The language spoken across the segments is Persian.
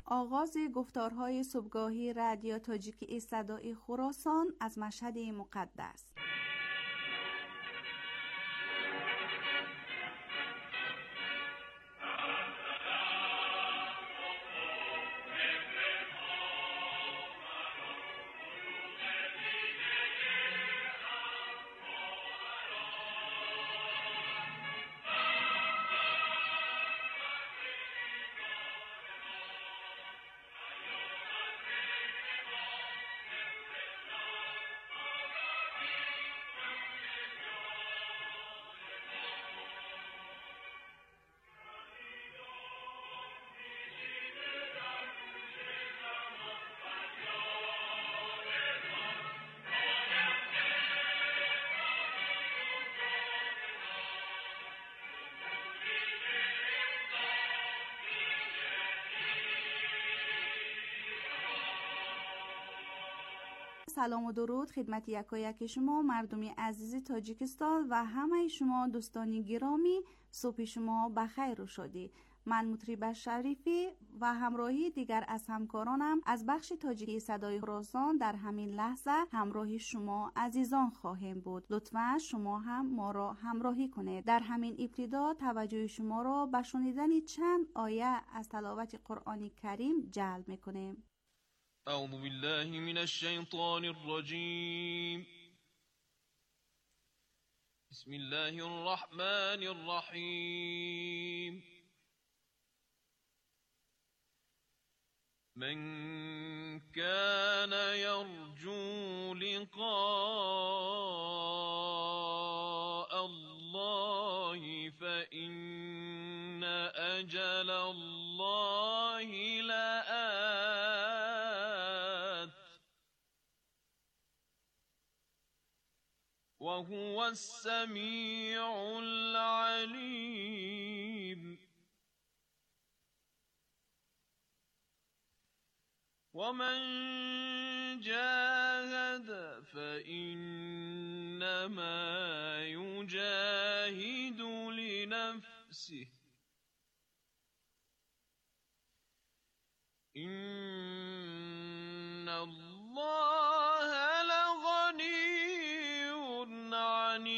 آغاز گفتارهای صبحگاهی رادیو تاجیکی صدای خراسان از مشهد مقدس. سلام و درود خدمت یکایک شما مردمی عزیز تاجیکستان و همه شما دوستانی گرامی. صبح شما بخیر و شادی. من مطرب شریفی و همراهی دیگر از همکارانم از بخش تاجیکی صدای خراسان در همین لحظه همراه شما عزیزان خواهیم بود. لطفاً شما هم ما را همراهی کنید. در همین ابتدا توجه شما را به شنیدن چند آیه از تلاوت قرآن کریم جلب می‌کنیم. أعوذ بالله من الشيطان الرجيم. بسم الله الرحمن الرحيم. من كان يرجو لقاء الله فإن أجل الله لآت وهو السميع العليم. ومن جاهد فإنما يجاهد لنفسه إن الله لغني عن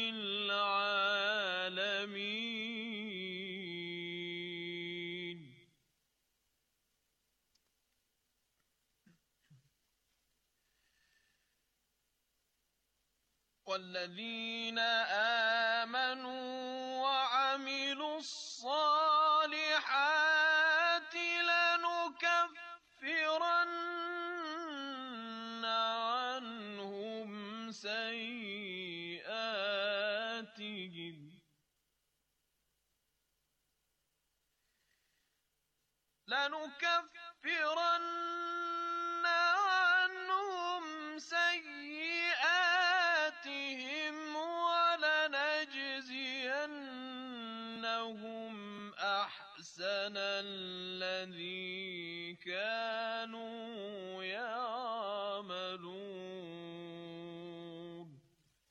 العالمين. والذين آمنوا وعملوا الصالحات لنكفرن عنهم سيئاتهم ولنجزينهم أحسن الذي كانوا يعملون.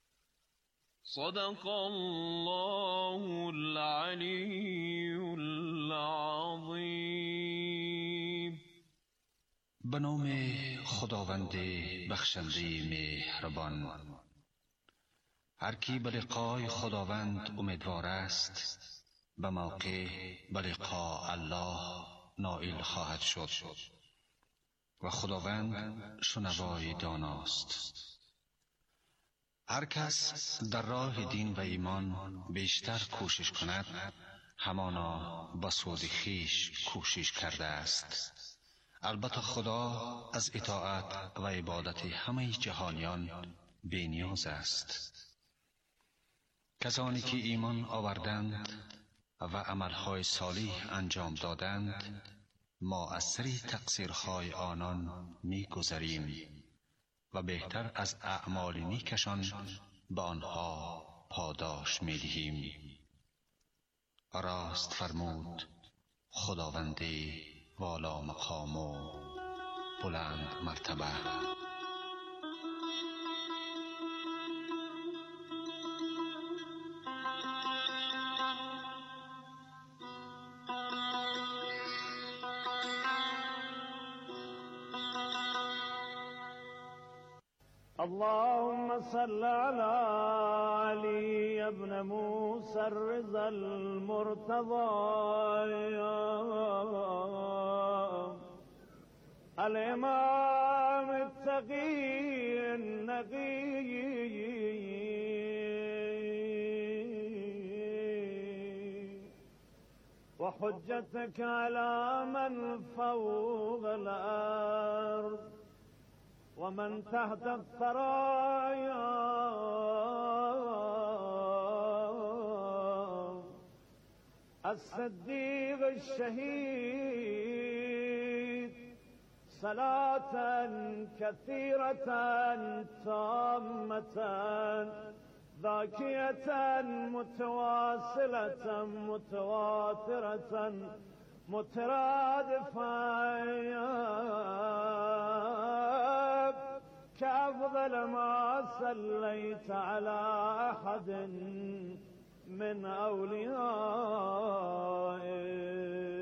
صدق الله العلی العظیم. به نام خداوند بخشنده مهربان. هر کی به لقای خداوند امیدوار است به موقع به لقاء الله نائل خواهد شد و خداوند شنوای داناست. هر کس در راه دین و ایمان بیشتر کوشش کند همانا به سود خویش کوشش کرده است. البته خدا از اطاعت و عبادت همه جهانیان بی نیاز است. کسانی که ایمان آوردند و عملهای صالح انجام دادند ما از سر تقصیرهای آنان می گذریم و بهتر از اعمال نیکشان به آنها پاداش می دهیم. راست فرمود خداوند والا مقام و بلند مرتبه. اللهم صل على علي بن موسى الرضا المرتضى الإمام التقي النقي وحجتك على من فوق الأرض ومن تحت الثرايا الصديق الشهيد صلاة كثيرة تامة ذاكية متواصلة متواترة مترادفة كأفضل ما صليت على أحد من أوليائك.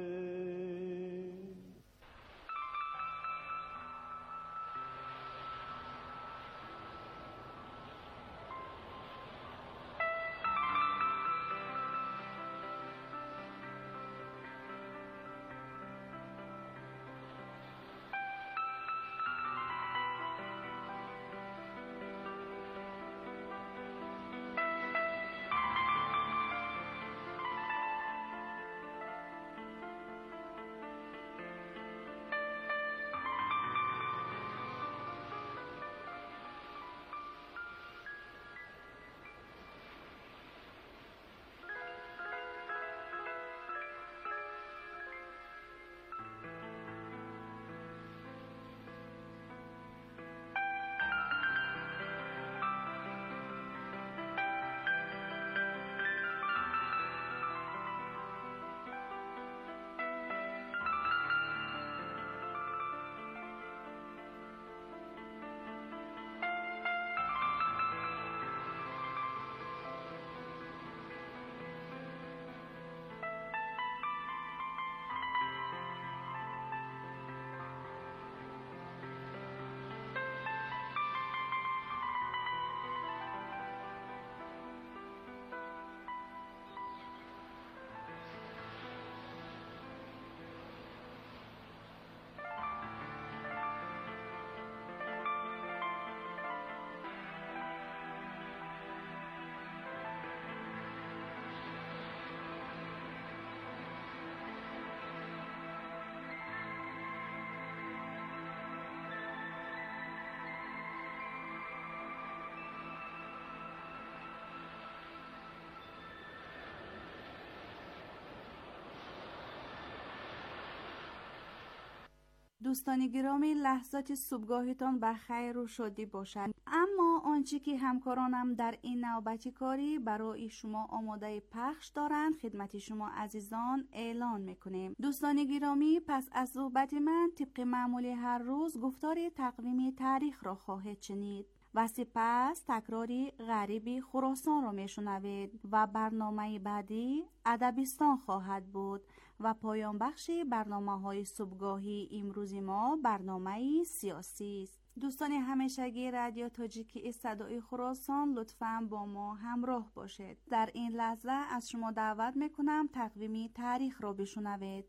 دوستان گرامی، لحظات صبحگاهتان بخیر و شادی باشد. اما آنچه که همکارانم در این نوبت کاری برای شما آماده پخش دارند خدمت شما عزیزان اعلان میکنیم. دوستان گرامی، پس از صحبت من طبق معمول هر روز گفتار تقویم تاریخ را خواهید شنید و سپس تکراری غریبی خراسان را میشنوید و برنامه بعدی ادبستان خواهد بود و پایان بخش برنامه‌های صبحگاهی امروز ما برنامه سیاسی است. دوستان همیشگی رادیو تاجیکی صدای خراسان، لطفاً با ما همراه باشید. در این لحظه از شما دعوت میکنم تقویم تاریخ را بشنوید.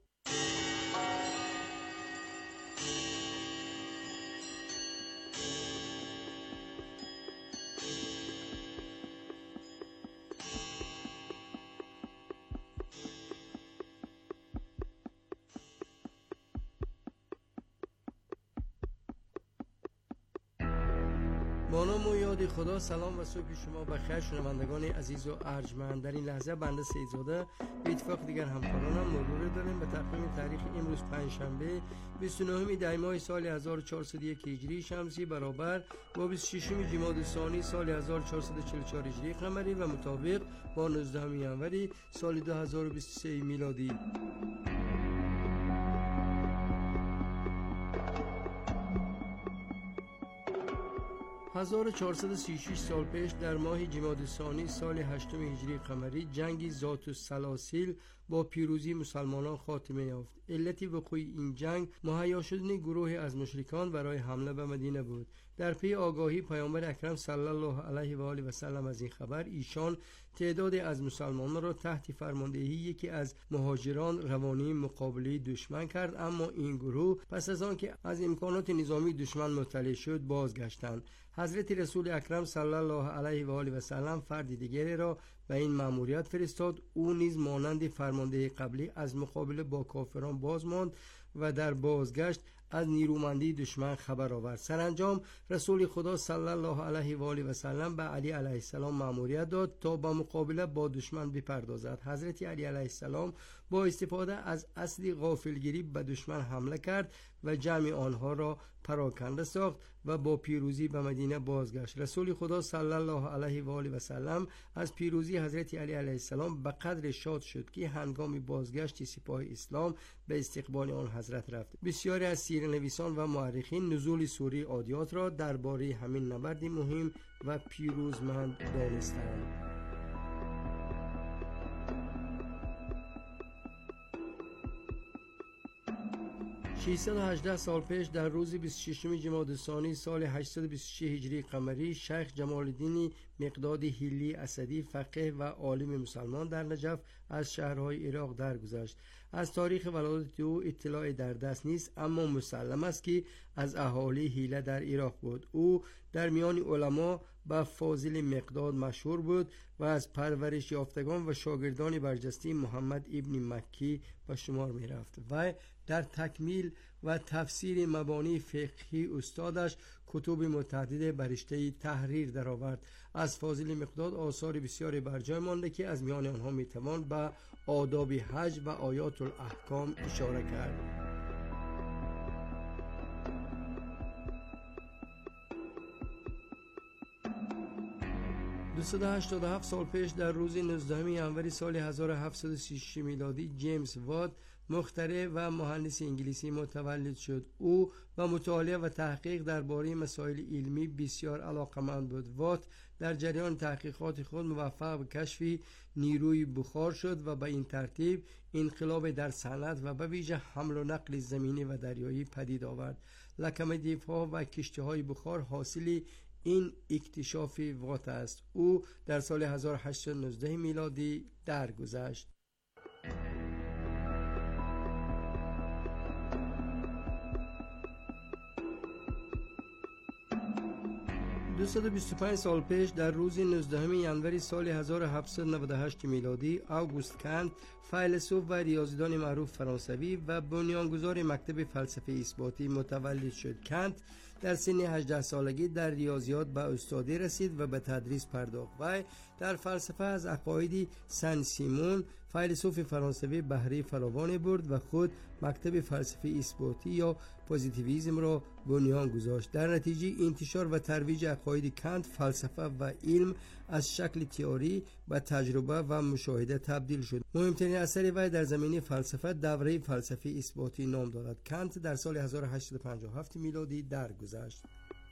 با نام و یاد خدا. سلام و صبح شما بخیر شنوندگان عزیز و ارجمند. در این لحظه بنده سیدزاده به اتفاق دیگر همکارانم مرور داریم به تقویم تاریخ امروز پنجشنبه 29 دی ماه سال 1401 هجری شمسی برابر با 26 جمادی الثانی سال 1444 هجری قمری و مطابق با 19 ینوری سال 2023 میلادی. 1436 سال پیش در ماه جمادی الثانی سال 8 هجری قمری جنگی ذات السلاسل با پیروزی مسلمانان خاتمه یافت. علت وقوع این جنگ مهیا شدن گروه از مشرکان برای حمله به مدینه بود. در پی آگاهی پیامبر اکرم صلی الله علیه و آله و سلم از این خبر، ایشان تعدادی از مسلمانان را تحت فرماندهی یکی از مهاجران روانی مقابله دشمن کرد، اما این گروه پس از آن که از امکانات نظامی دشمن مطلع شد بازگشتند. حضرت رسول اکرم صلی الله علیه و آله و سلم فرد دیگری را به این مأموریت فرستاد. او نیز مانند فرمانده قبلی از مقابله با کافران باز ماند و در بازگشت از نیرومندی دشمن خبر آورد. سرانجام رسول خدا صلی الله علیه و آله و سلم به علی علیه السلام مأموریت داد تا به مقابله با دشمن بپردازد. حضرت علی علیه السلام با استفاده از اصل غافلگیری به دشمن حمله کرد و جمع آنها را پراکنده ساخت و با پیروزی به مدینه بازگشت. رسول خدا صلی الله علیه و آله و سلم از پیروزی حضرت علی علیه السلام به قدر شاد شد که هنگام بازگشت سپاه اسلام به استقبال آن حضرت رفت. بسیاری از سیره‌نویسان و مورخین نزول سوره عادیات را درباره همین نبرد مهم و پیروزمند دانستند. 618 سال پیش در روز 26 جمادی الثانی سال 826 هجری قمری، شیخ جمال الدین مقداد هیلی اسدی، فقیه و عالم مسلمان در نجف از شهرهای عراق درگذشت. از تاریخ ولادت او اطلاع در دست نیست، اما مسلم است که از اهالی هیله در عراق بود. او در میان علما با فاضل مقداد مشهور بود و از پرورش یافتگان و شاگردان برجسته محمد ابن مکی به شمار می رفت. و در تکمیل و تفسیر مبانی فقهی استادش کتب متعدد بر رشته تحریر درآورد. از فاضل مقداد آثار بسیاری بر جای مانده که از میان آنها می توان به آداب حج و آیات الاحکام اشاره کرد. 287 سال پیش در روز 19 ژانویه سال 1736 میلادی جیمز وات، مخترع و مهندس انگلیسی متولد شد. او به مطالعه و تحقیق درباره مسائل علمی بسیار علاقه‌مند بود. وات در جریان تحقیقات خود موفق به کشف نیروی بخار شد و به این ترتیب انقلاب در صنعت و به ویژه حمل و نقل زمینی و دریایی پدید آورد. لوکوموتیوها و کشتی‌های بخار حاصل این اکتشاف وات است. او در سال 1819 میلادی درگذشت. 225 سال پیش در روز 19 ژانویه سال 1798 میلادی آگوست کانت، فیلسوف و ریاضیدان معروف فرانسوی و بنیانگذار مکتب فلسفه اثباتی متولد شد. کانت در سن 18 سالگی در ریاضیات به استادی رسید و به تدریس پرداخت. و در فلسفه از عقاید سن سیمون، فیلسوف فرانسوی بهره فراوانی برد و خود مکتب فلسفه اثباتی یا پوزیتیویسم را بنیان گذاشت. در نتیجه انتشار و ترویج عقاید کانت، فلسفه و علم از شکل تئوری به تجربه و مشاهده تبدیل شد. مهمترین اثر وی در زمینه فلسفه دوره فلسفه اثباتی نام دارد. کانت در سال 1857 میلادی درگذشت.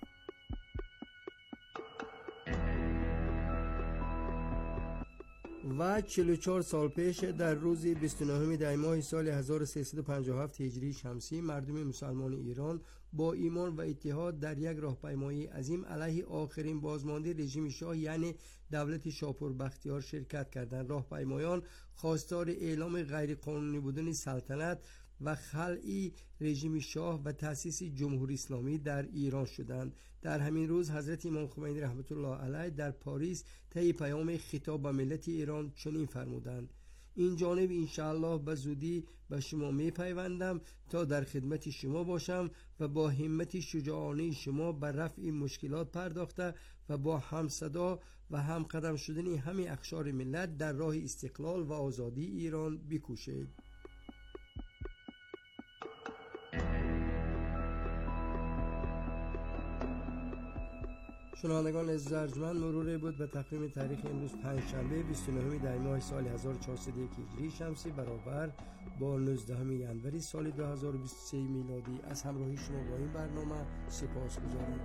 و 44 سال پیش در روز 29 دی ماه سال 1357 هجری شمسی، مردم مسلمان ایران با ایمان و اتحاد در یک راهپیمایی عظیم علیه آخرین بازمانده رژیم شاه یعنی دولت شاپور بختیار شرکت کردند. راهپیمایان خواستار اعلام غیرقانونی بودن سلطنت و خلع رژیم شاه و تأسیس جمهوری اسلامی در ایران شدند. در همین روز حضرت امام خمینی رحمت الله علیه در پاریس طی پیام خطاب به ملت ایران چنین فرمودند: این جانب انشاءالله به زودی به شما می پیوندم تا در خدمت شما باشم و با همت شجاعانه شما به رفع مشکلات پرداخته و با هم صدا و هم قدم شدن همه اقشار ملت در راه استقلال و آزادی ایران بکوشید. شنوندگان عزیز ارجمند، مرور بود به تقویم تاریخ امروز پنجشنبه 29 دی ماه سال 1401 هجری شمسی برابر با 19 ژانویه سال 2023 میلادی. از همراهی شما با این برنامه سپاسگزارم.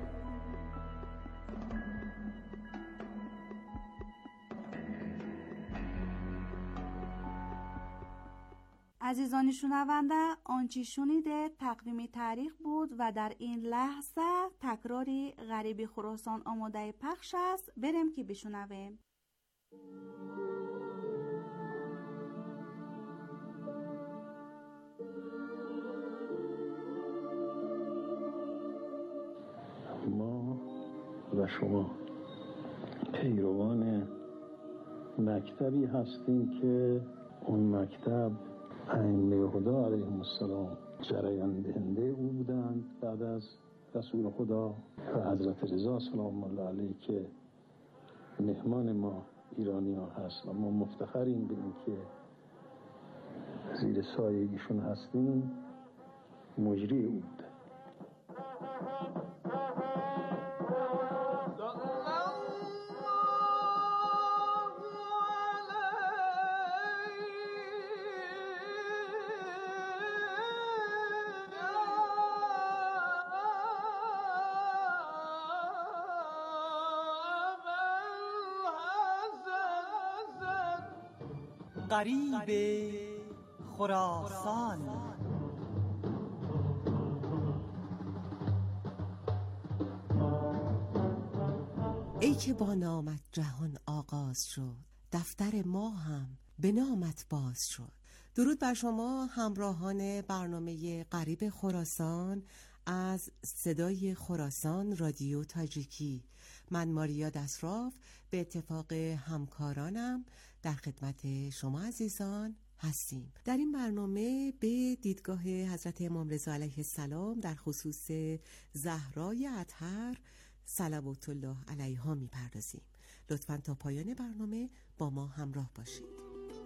عزیزان شنونده، آنچه شنیده تقویم تاریخ بود و در این لحظه تکراری غریب خراسان آماده پخش است. بریم که بشنویم. ما و شما پیروان مکتبی هستیم که اون مکتب ائمه خدا علیهم السلام جریان دهنده او بودند بعد از رسول خدا و حضرت رضا سلام الله علیه که مهمان ما ایرانی ها هست و ما مفتخریم به این که زیر سایه ایشون هستیم. مجری او بود. غریب خراسان. ای که با نامت جهان آغاز شد، دفتر ما هم به نامت باز شد. درود بر شما همراهان برنامه غریب خراسان از صدای خراسان رادیو تاجیکی. من ماریا دسراف به اتفاق همکارانم در خدمت شما عزیزان هستیم. در این برنامه به دیدگاه حضرت امام رضا علیه السلام در خصوص زهرای اطهر صلوات الله علیها میپردازیم. لطفاً تا پایان برنامه با ما همراه باشید.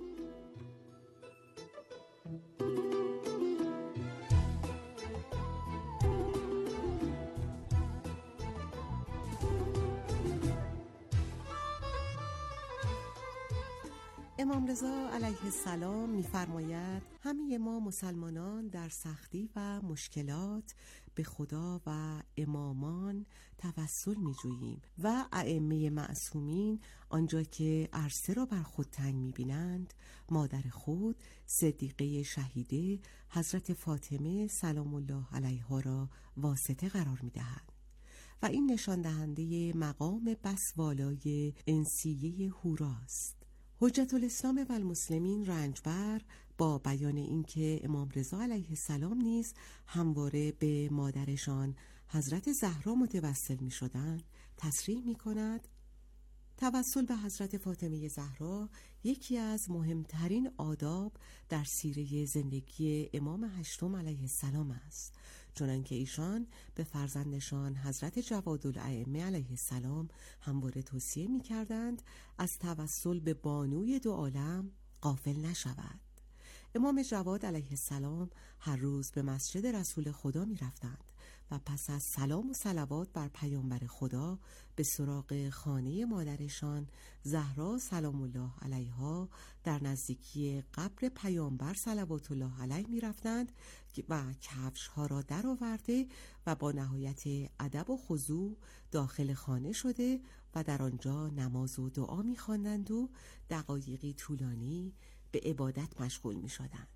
امام رضا علیه السلام می‌فرماید همه ما مسلمانان در سختی و مشکلات به خدا و امامان توسل می‌جوییم و ائمه معصومین آنجا که عرصه را بر خود تنگ می‌بینند مادر خود صدیقه شهیده حضرت فاطمه سلام الله علیها را واسطه قرار می‌دهند و این نشان دهنده مقام بس والای انسیه حوراست. حجت الاسلام و المسلمین رنجبر با بیان اینکه امام رضا علیه السلام نیز همواره به مادرشان حضرت زهرا متوسل می شدند تصریح می کند توسل به حضرت فاطمه زهرا یکی از مهمترین آداب در سیره زندگی امام هشتم علیه السلام است، چنانکه ایشان به فرزندشان حضرت جوادالائمه علیه السلام همواره توصیه می کردند از توسل به بانوی دو عالم غافل نشود. امام جواد علیه السلام هر روز به مسجد رسول خدا می رفتند و پس از سلام و صلوات بر پیامبر خدا به سراغ خانه مادرشان زهرا سلام الله علیها در نزدیکی قبر پیامبر صلوات الله علیه می رفتند و کفش ها را در آورده و با نهایت ادب و خضوع داخل خانه شده و در آنجا نماز و دعا می خواندند و دقایقی طولانی به عبادت مشغول می شدند.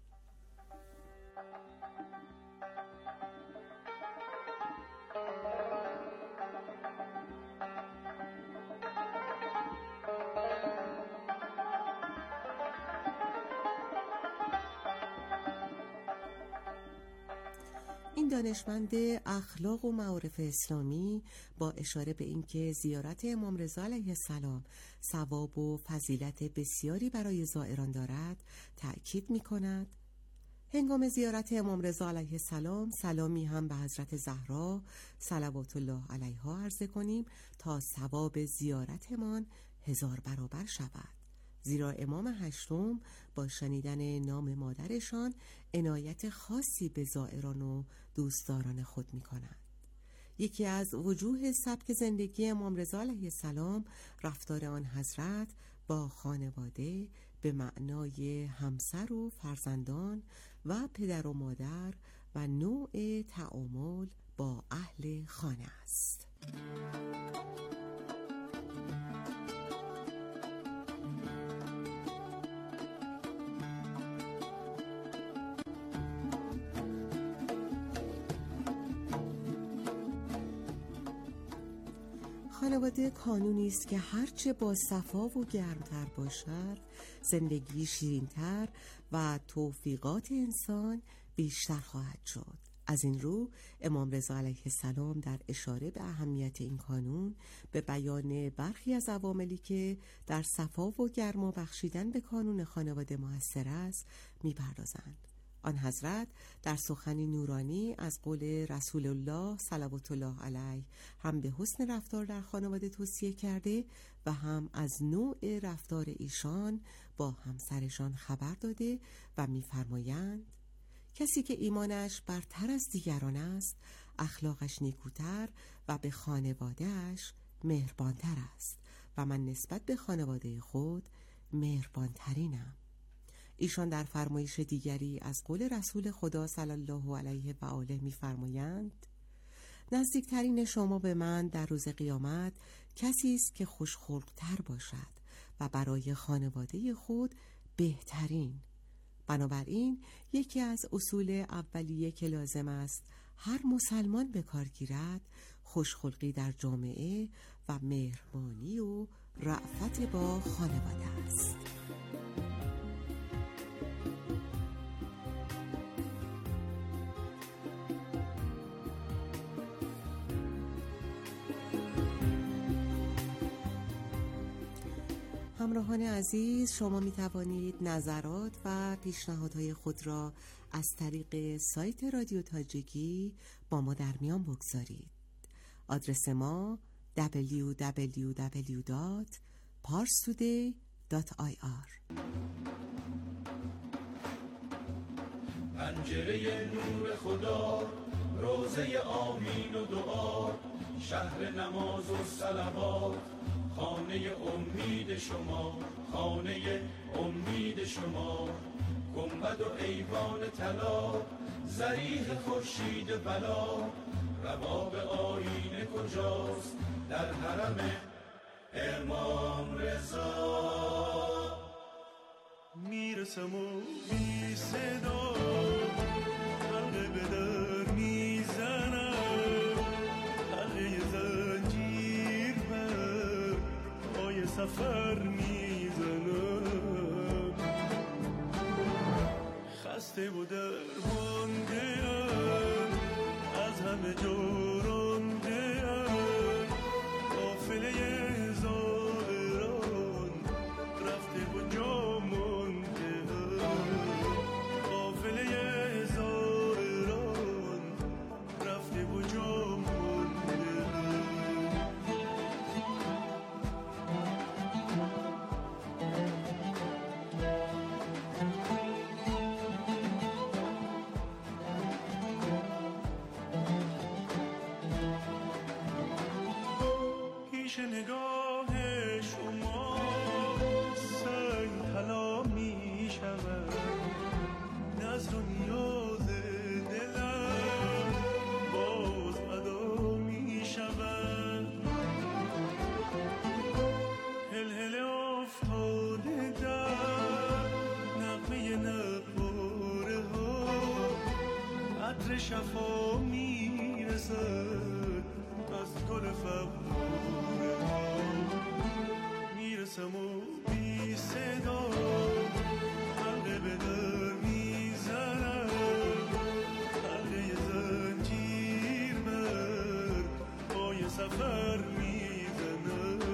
این دانشمند اخلاق و معارف اسلامی با اشاره به اینکه زیارت امام رضا علیه السلام ثواب و فضیلت بسیاری برای زائران دارد تأکید می کند هنگام زیارت امام رضا علیه السلام سلامی هم به حضرت زهرا صلوات الله علیها عرضه کنیم تا ثواب زیارتمان 1000 برابر شود، زیرا امام هشتم با شنیدن نام مادرشان عنایت خاصی به زائران و دوستداران خود می کنند. یکی از وجوه سبک زندگی امام رضا علیه السلام رفتار آن حضرت با خانواده به معنای همسر و فرزندان و پدر و مادر و نوع تعامل با اهل خانه است. خانواده کانونی است که هرچه با صفا و گرمتر باشد زندگی شیرین‌تر و توفیقات انسان بیشتر خواهد شد. از این رو امام رضا علیه السلام در اشاره به اهمیت این کانون به بیان برخی از عواملی که در صفا و گرما بخشیدن به کانون خانواده مؤثر است می‌پردازند. آن حضرت در سخنی نورانی از قول رسول الله صلوات الله علیه هم به حسن رفتار در خانواده توصیه کرده و هم از نوع رفتار ایشان با همسرشان خبر داده و می‌فرمایند کسی که ایمانش برتر از دیگران است اخلاقش نیکوتر و به خانواده‌اش مهربانتر است و من نسبت به خانواده خود مهربانترینم. ایشان در فرمایش دیگری از قول رسول خدا صلی الله علیه و آله می‌فرمایند نزدیکترین شما به من در روز قیامت کسی است که خوش‌خلق‌تر باشد و برای خانواده خود بهترین. بنابراین یکی از اصول اولیه که لازم است هر مسلمان به کار گیرد خوشخلقی در جامعه و مهربانی و رأفت با خانواده است. همراهان عزیز، شما می توانید نظرات و پیشنهادهای خود را از طریق سایت رادیو تاجیکی با ما در میان بگذارید. آدرس ما www.parstoday.ir. پنجره نور خدا، روزه آمین و دعا، شهر نماز و صلوات، خانه امید شما، خانه امید شما، گنبد و ایوان طلا، ضریح خورشید بلا، رباب آینه کجاست در حرم امام رضا. میرسم و بی صدا حلقه به در میزنم، حلقه زنجیر بر پای سفر میزنم، خسته و درمانده ام، از همه جا رانده ام، قافله زائران رفته و جا مانده ام، قافله زائران رفته و جا مانده ام. پیش نگاه شما سنگ طلا می شود، نظر و نیاز دلم باز ادا می شود، هلهله افتاده در نغمه نقاره ها، عطر شفا می رسد از گل فغاره ها. میرسم و بی صدا حلقه به در میزنم، حلقه زنجیر بر پای سفر میزنم،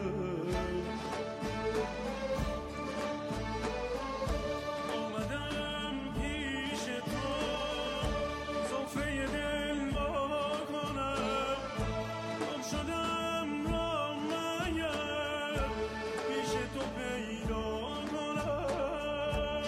آمدم پیش تو سفره دل وا کنم، گم شدم را مگر پیش تو پیدا کنم،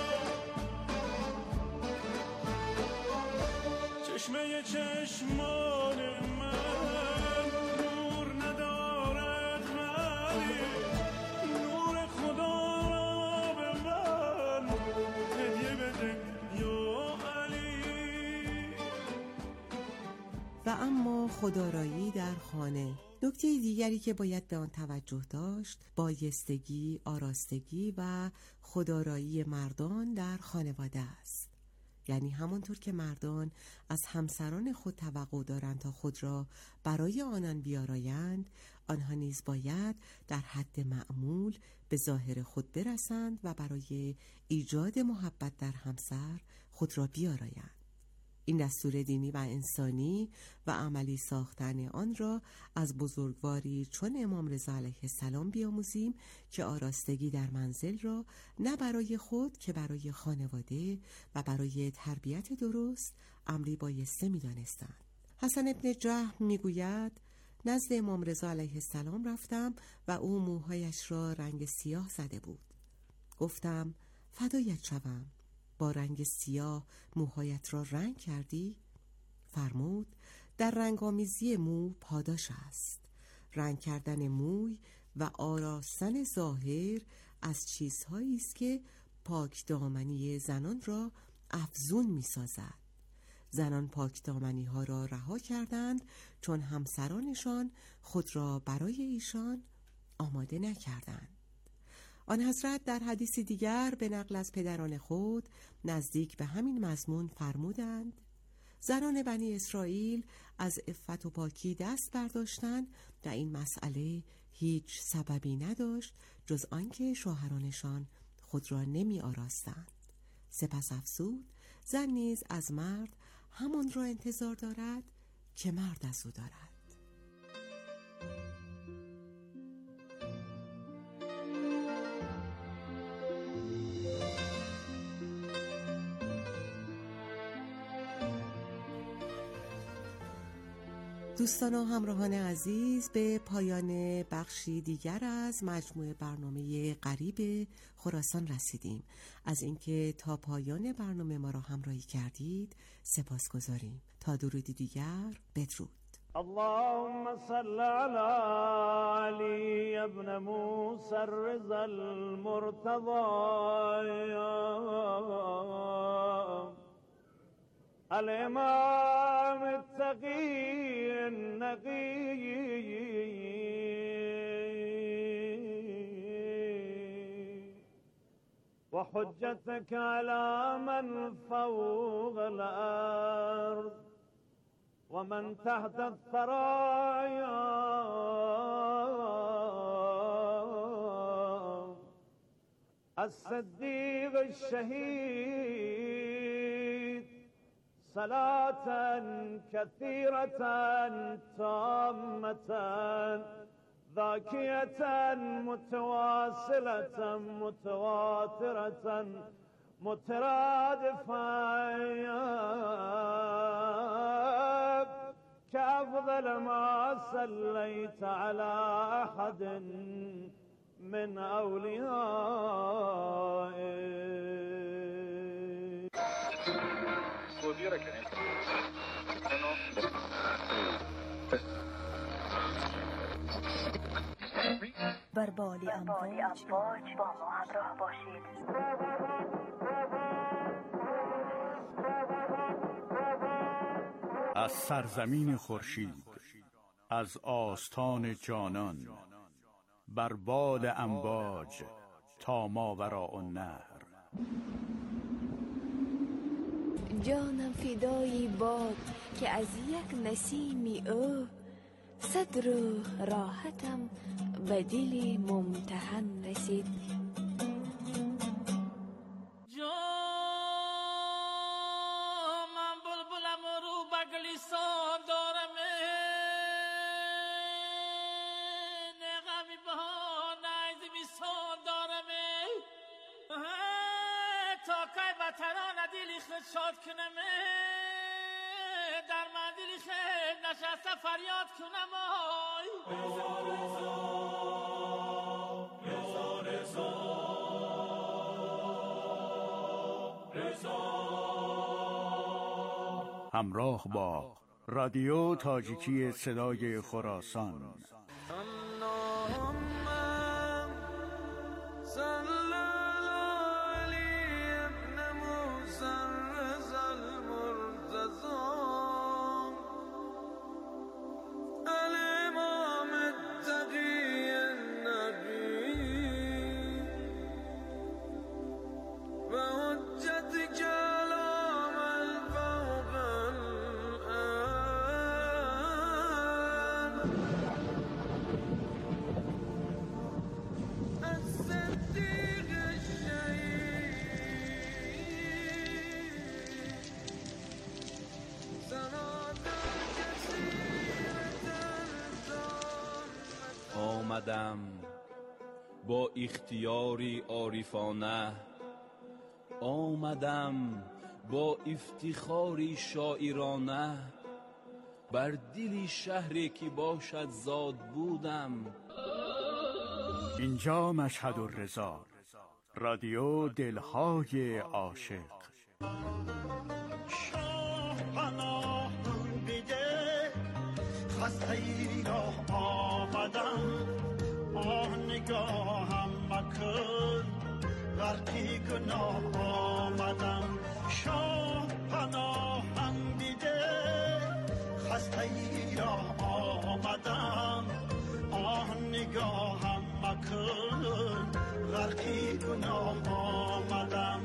چشمه چشمان من نور ندارد ولی نور خدا را به من هدیه بده یا علی. و اما خودآرایی در خانه. نکته دیگری که باید به آن توجه داشت بایستگی، آراستگی و خودآرایی مردان در خانواده است. یعنی همانطور که مردان از همسران خود توقع دارند تا خود را برای آنان بیارایند، آنها نیز باید در حد معمول به ظاهر خود برسند و برای ایجاد محبت در همسر خود را بیارایند. این دستور دینی و انسانی و عملی ساختن آن را از بزرگواری چون امام رضا علیه السلام بیاموزیم که آراستگی در منزل را نه برای خود که برای خانواده و برای تربیت درست امری بایسته می دانستند. حسن ابن جهم می گوید نزد امام رضا علیه السلام رفتم و او موهایش را رنگ سیاه زده بود. گفتم فدایت شوم، با رنگ سیاه موهایت را رنگ کردی؟ فرمود در رنگامیزی مو پاداش است. رنگ کردن موی و آراستن ظاهر از چیزهایی است که پاک دامنی زنان را افزون می سازد. زنان پاک دامنی ها را رها کردند چون همسرانشان خود را برای ایشان آماده نکردند. آن حضرت در حدیث دیگر به نقل از پدران خود نزدیک به همین مضمون فرمودند زنان بنی اسرائیل از عفت و پاکی دست برداشتند و این مسئله هیچ سببی نداشت جز آنکه شوهرانشان خود را نمی آراستند. سپس افزود زن نیز از مرد همان را انتظار دارد که مرد از او دارد. دوستان و همراهان عزیز، به پایان بخشی دیگر از مجموعه برنامه غریب خراسان رسیدیم. از اینکه تا پایان برنامه ما را همراهی کردید سپاسگزاریم. تا درودی دیگر، بدرود. اللهم صل على علي ابن موسى الرضا المرتضى الإمام التقي النقي وحجتك على من فوق الأرض ومن تحت الثرايا الصديق الشهيد صلاة كثيرة تامة ذاكية متواصلة متواترة مترادفة كأفضل ما صليت على أحد من أوليائك. بر بال امواج با ما همراه باشید. از سرزمین خورشید، از آستان جانان، بر بال امواج تا ماوراء النهر. جانم فدای باد که از یک نسیمی او صد روح راحتم به دل ممتحن رسید. من بلبلم و رو بگلیسان دارم، نغمی بها نیز بیسان دارم، تا که بطران دلی خود شاد کنم، در من دلی خود نشسته فریاد کنم. همراه با رادیو تاجیکی صدای خراسان. آمدم با اختیاری عارفانه، آمدم با افتخاری شاعرانه، بر دل شهری که باشد زاد بودم. اینجا مشهد الرضا، رادیو دلهای عاشق. شاه پناه بیده خسته ای را آمدم، آه نگاهم مکن غرقی گناه آمدم. شاه پناهم بیده خسته ای را آمدم، آه نگاهم مکن غرقی گناه آمدم.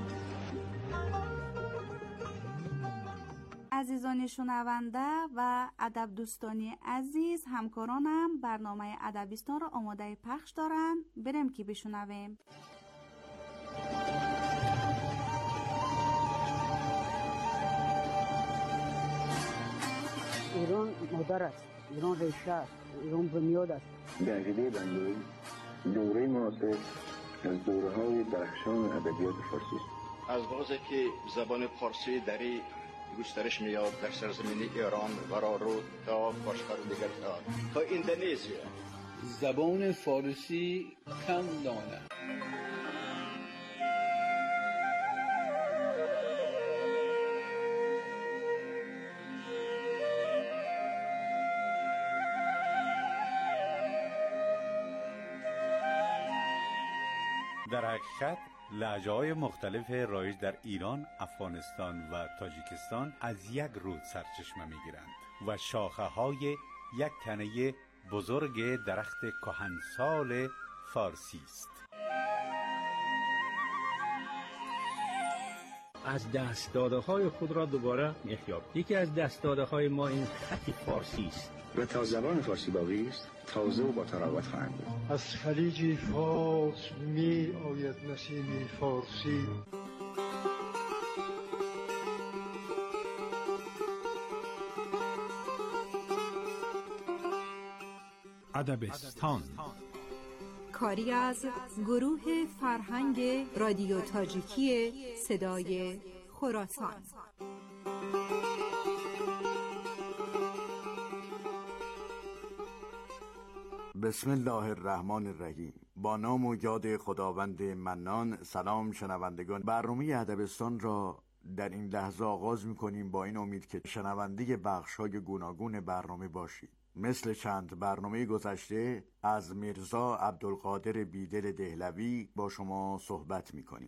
عزیزان شنونده و ادب دوستانی عزیز، همکارانم برنامه ادبیستان را آماده پخش دارن، بریم که بشنویم. ایران مادر است، ایران ریشه است، ایران بنیاد است. در عقیده بنده دوره معاصر از دوره‌های درخشان ادبیات فارسی است. از لحاظی که زبان فارسی دری گسترش می‌یابد در سرزمین ایران و رو تا کشور دیگر تا اندونزیا. زبان فارسی کم دانه. در حقیقت لهجه‌های مختلف رایج در ایران، افغانستان و تاجیکستان از یک رود سرچشمه می‌گیرند و شاخه‌های یک تنه بزرگ درخت کهنسال فارسی است. از دست‌داده‌های خود را دوباره احیا. یکی از دست‌داده‌های ما این خط فارسی است و تا زبان فارسی باقی است تازه و با تراوت خواهند بود. از خلیج فارس می آید نسیم فارسی. ادبستان کاری از گروه فرهنگ رادیو تاجیکی صدای خراسان. بسم الله الرحمن الرحیم. با نام و یاد خداوند منان. سلام شنوندگان، برنامه ادبستان را در این لحظه آغاز می‌کنیم با این امید که شنونده بخش‌های گوناگون برنامه باشید. مثل چند برنامه گذشته از میرزا عبدالقادر بیدل دهلوی با شما صحبت می‌کنیم.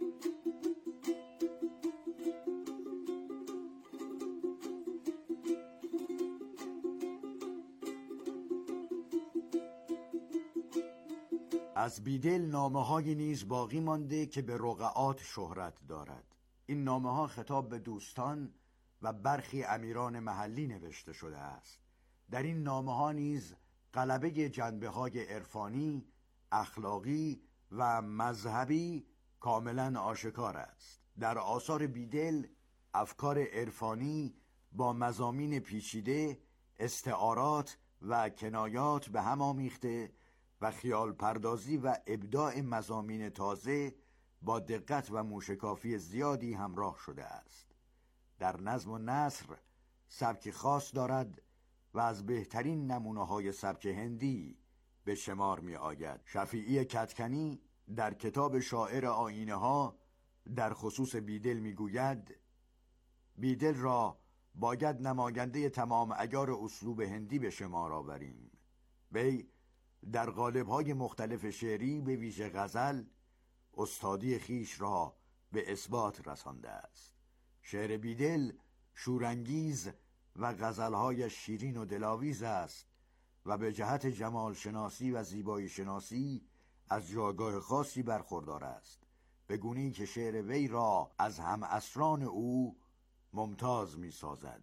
از بیدل نامه‌هایی نیز باقی مانده که به رقعات شهرت دارد. این نامه‌ها خطاب به دوستان و برخی امیران محلی نوشته شده است. در این نامه‌ها نیز غلبه جنبه‌های عرفانی، اخلاقی و مذهبی کاملا آشکار است. در آثار بیدل افکار عرفانی با مضامین پیچیده، استعارات و کنایات به هم آمیخته و خیال پردازی و ابداع مضامین تازه با دقت و موشکافی زیادی همراه شده است. در نظم و نثر سبک خاص دارد و از بهترین نمونه‌های سبک هندی به شمار می آید. شفیعی کدکنی در کتاب شاعر آیینه ها در خصوص بیدل می گوید: بیدل را باید نماینده تمام عیار اسلوب هندی به شمار آوریم. وی در قالب‌های مختلف شعری به ویژه غزل استادی خیش را به اثبات رسانده است. شعر بیدل شورانگیز و غزل‌های شیرین و دلاویز است و به جهت جمال شناسی و زیبایی شناسی از جایگاه خاصی برخوردار است، به گونه‌ای که شعر وی را از همعصران او ممتاز می‌سازد.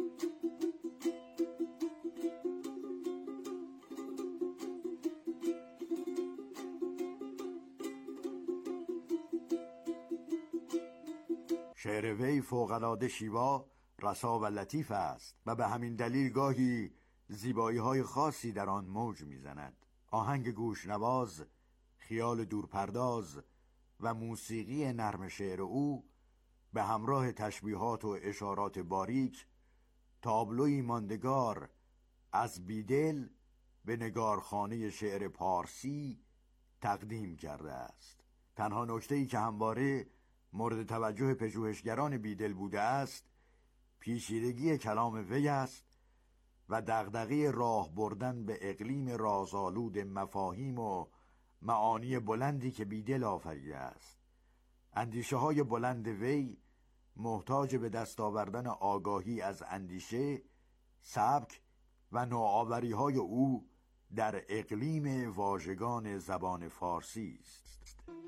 شعر وی فوق‌العاده شیوا، رسا و لطیف است و به همین دلیل گاهی زیبایی‌های خاصی در آن موج می‌زند. آهنگ گوشنواز، خیال دورپرداز و موسیقی نرم شعر او به همراه تشبیهات و اشارات باریک تابلوی ماندگار از بیدل به نگارخانه شعر پارسی تقدیم کرده است. تنها نکته‌ای که همواره مورد توجه پژوهشگران بیدل بوده است پیچیدگی کلام وی است و دغدغه راه بردن به اقلیم رازآلود مفاهیم و معانی بلندی که بیدل آفریده است. اندیشه‌های بلند وی محتاج به دست آوردن آگاهی از اندیشه، سبک و نوآوری‌های او در اقلیم واژگان زبان فارسی است.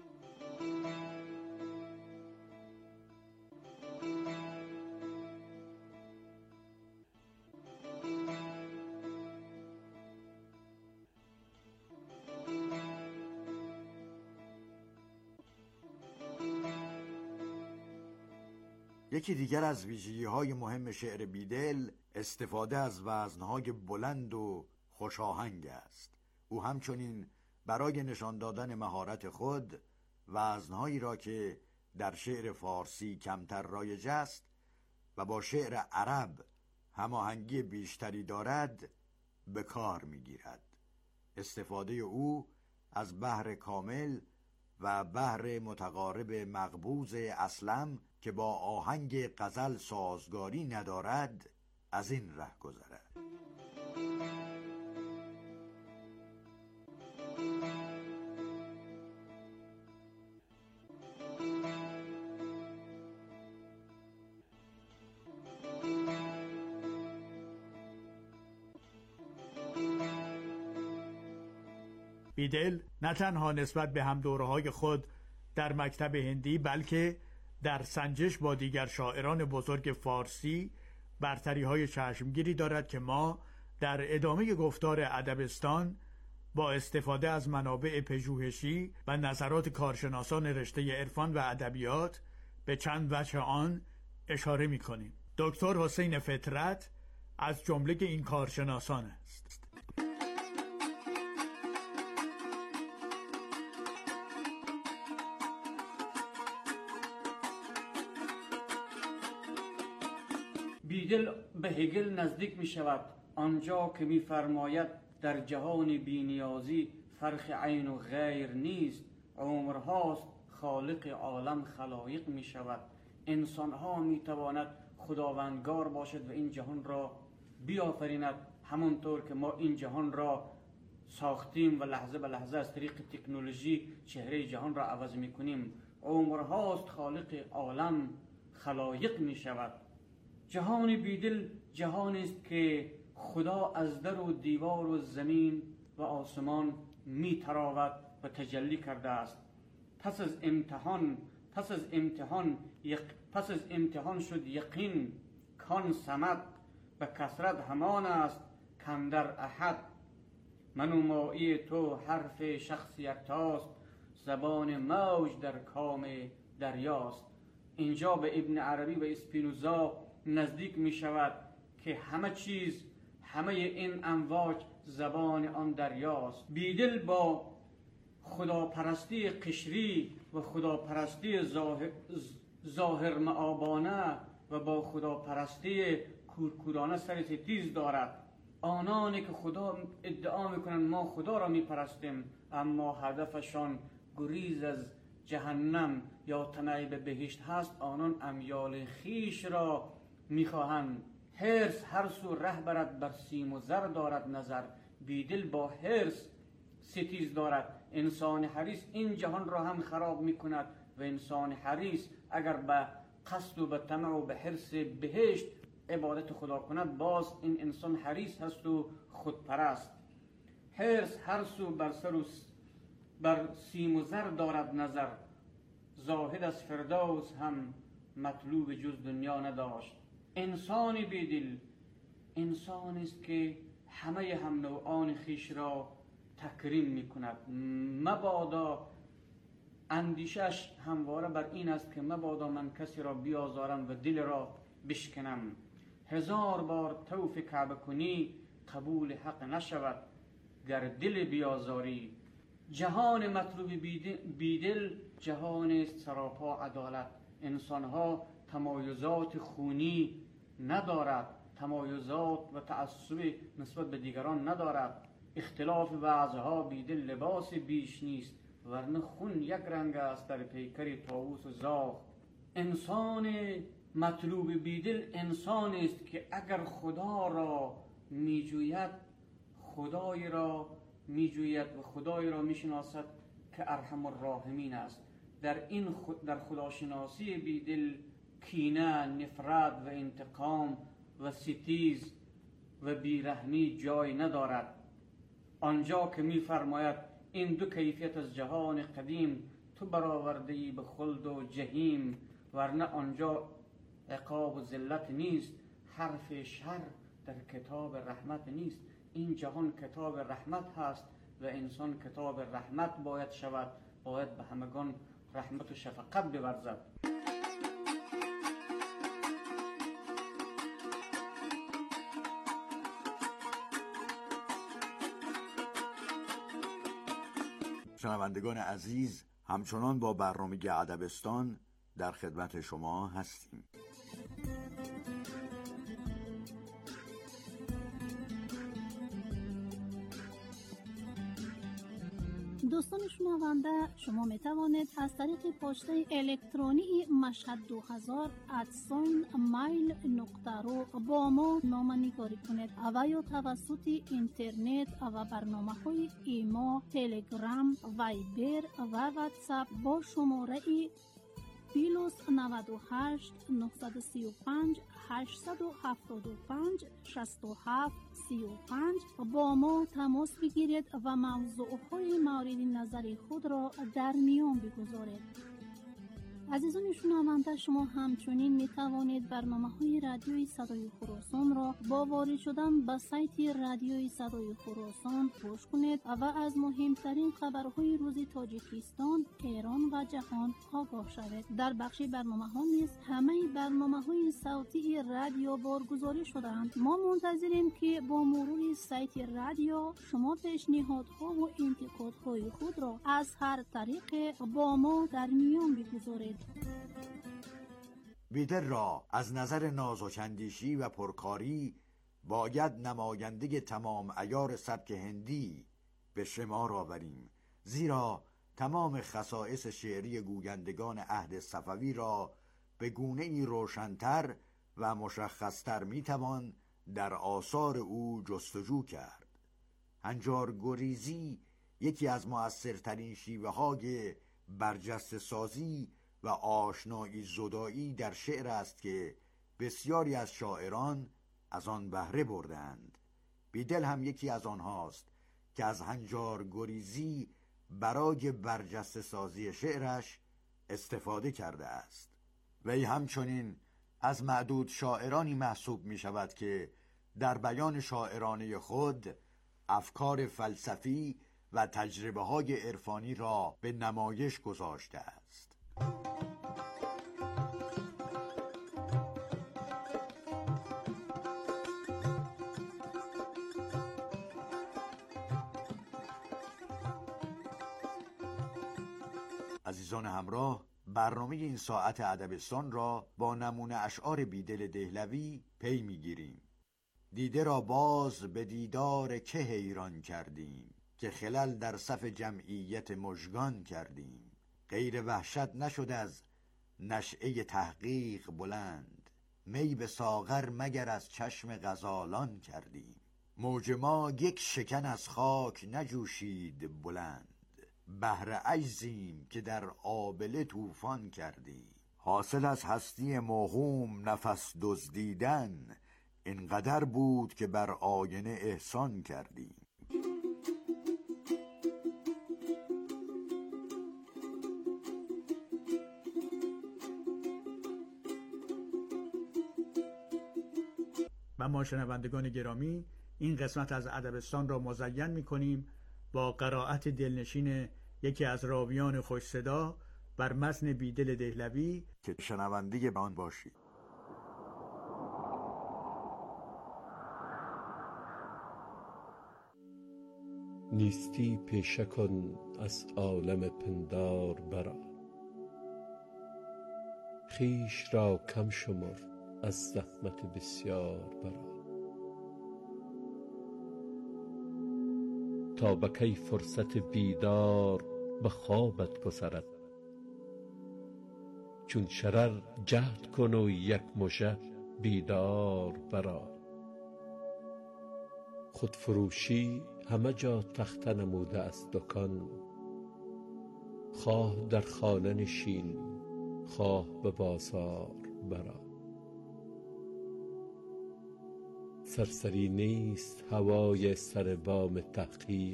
یکی دیگر از ویژگی‌های مهم شعر بیدل استفاده از وزن‌های بلند و خوشاهنگ است. او همچنین برای نشان دادن مهارت خود وزن‌هایی را که در شعر فارسی کمتر رایج است و با شعر عرب هماهنگی بیشتری دارد به کار می‌گیرد. استفاده او از بحر کامل و بحر متقارب مقبوض اسلم که با آهنگ غزل سازگاری ندارد از این ره گذرد. بیدل نه تنها نسبت به همدوره‌های خود در مکتب هندی بلکه در سنجش با دیگر شاعران بزرگ فارسی برتری‌های چشمگیری دارد که ما در ادامه گفتار ادبستان با استفاده از منابع پژوهشی و نظرات کارشناسان رشته عرفان و ادبیات به چند وجه آن اشاره می‌کنیم. دکتر حسین فطرت از جمله این کارشناسان است. بیدل به هگل نزدیک می شود آنجا که می فرماید در جهان بینیازی فرق عین و غیر نیست، عمرهاست خالق عالم خلایق می شود. انسانها می تواند خداوندگار باشد و این جهان را بیافریند همانطور که ما این جهان را ساختیم و لحظه به لحظه از طریق تکنولوژی چهره جهان را عوض می کنیم. عمرهاست خالق عالم خلایق می شود. جهان بیدل جهانی است که خدا از در و دیوار و زمین و آسمان می تراود و تجلی کرده است. پس از امتحان شد یقین کان صمد به کثرت همان است کاندر احد. من و مایی تو حرف شخصیت هاست، زبان موج در کام دریاست. اینجا به ابن عربی و اسپینوزا نزدیک می شود که همه چیز، همه این امواج زبان آن دریاست. بیدل با خداپرستی قشری و خداپرستی ظاهر معابانه و با خداپرستی کورکورانه سر تیز دارد. آنانی که خدا ادعا میکنند ما خدا را میپرستیم اما هدفشان گریز از جهنم یا طمع به بهشت هست، آنان امیال خیش را میخواهند. حرص هر سو ره برد بر سیم و زر دارد نظر. بیدل با حرص ستیز دارد. انسان حریص این جهان را هم خراب میکند و انسان حریص اگر به قصد و به طمع و به حرص بهشت عبادت خدا کند باز این انسان حریص هست و خودپرست. حرص هر سو بر سیم و زر دارد نظر. زاهد از فردوس هم مطلوب جز دنیا نداشت. انسان بیدل انسانی است که همه هم نوعان خیش را تکریم می کند. مبادا اندیشش همواره بر این است که مبادا من کسی را بیازارم و دل را بشکنم. 1000 بار طوف کعبه کنی قبول حق نشود. گر دل بیازاری. جهان مطلوب بیدل جهان است سراپا عدالت. انسانها تمایزات خونی ندارد، تمایزات و تعصب نسبت به دیگران ندارد. اختلاف بعضها بیدل لباس بیش نیست، ورنه خون یک رنگ است در پیکر طاووس زاغ. انسان مطلوب بیدل انسان است که اگر خدا را میجوید خدای را میجوید و خدای را میشناسد که ارحم الراحمین است. در خداشناسی بیدل کینه، نفرت و انتقام و ستیز و بیرحمی جای ندارد. آنجا که میفرماید این دو کیفیت از جهان قدیم تو برآورده‌ای به خلد و جهیم، ورنه آنجا عقاب و ذلت نیست. حرف شر در کتاب رحمت نیست. این جهان کتاب رحمت هست و انسان کتاب رحمت باید شود، باید به همگان رحمت و شفقت بورزد. شنوندگان عزیز، همچنان با برنامه ادبستان در خدمت شما هستیم. دوستان شنونده، شما می توانید از طریق پسته الکترونی mashhad2000@mail.ru با ما نامه‌نگاری کنید و یا توسط اینترنت و برنامه‌های ایما، تلگرام، وایبر و واتساپ با شماره +98 935 875 67 35 با ما تماس بگیرید و موضوعهای مورد نظر خود را در میان بگذارید. عزیزان شنونده، شما همچنین می توانید برنامه‌های رادیوی صدای خراسان را با وارد شدن به سایت رادیوی صدای خراسان گوش کنید و از مهمترین خبرهای روز تاجیکستان، ایران و جهان آگاه شوید. در بخش برنامه‌ها نیز همه برنامه‌های صوتی رادیو بارگذاری شده‌اند. ما منتظریم که با مرور سایت رادیو شما پیشنهادها و انتقادهای خود را از هر طریق با ما در میان بگذارید. بیدل را از نظر نازوچندیشی و پرکاری باید نماینده تمام عیار سبک هندی به شمار آوریم، زیرا تمام خصائص شعری گویندگان عهد صفوی را به گونه‌ای روشن‌تر و مشخص‌تر می‌توان در آثار او جستجو کرد. هنجارگریزی یکی از مؤثرترین شیوه‌های برجسته سازی و آشنایی زدایی در شعر است که بسیاری از شاعران از آن بهره بردند. بیدل هم یکی از آنهاست که از هنجارگریزی برای برجسته سازی شعرش استفاده کرده است. وی همچنین از معدود شاعرانی محسوب می شود که در بیان شاعرانه خود افکار فلسفی و تجربه های عرفانی را به نمایش گذاشته است. عزیزان همراه، برنامه این ساعت ادبستان را با نمونه اشعار بیدل دهلوی پی میگیریم. دیده را باز به دیدار که حیران کردیم، که خلل در صف جمعیت مژگان کردیم. غیر وحشت نشد از نشعه تحقیق بلند، می به ساغر مگر از چشم غزالان کردیم. موج ما یک شکن از خاک نجوشید بلند، بهر عجزیم که در آبله طوفان کردیم. حاصل از هستی موهوم نفس دزدیدن، اینقدر بود که بر آینه احسان کردیم. و ما شنوندگان گرامی این قسمت از ادبستان را مزین می‌کنیم با قرائت دلنشین یکی از راویان خوش صدا بر متن بیدل دهلوی که شنونده آن باشید. نیستی پیشه کن از عالم پندار برآ. خویش را کم شمر از زحمت بسیار برآ. تا به کی فرصت بیدار به خوابت گذرد؟ چون شرر جهد کن و یک مژه بیدار برآ. خودفروشی همه جا تخته نموده از دکان. خواه در خانه نشین، خواه به بازار برآ. سرسری نیست هوای سر بام تحقیق.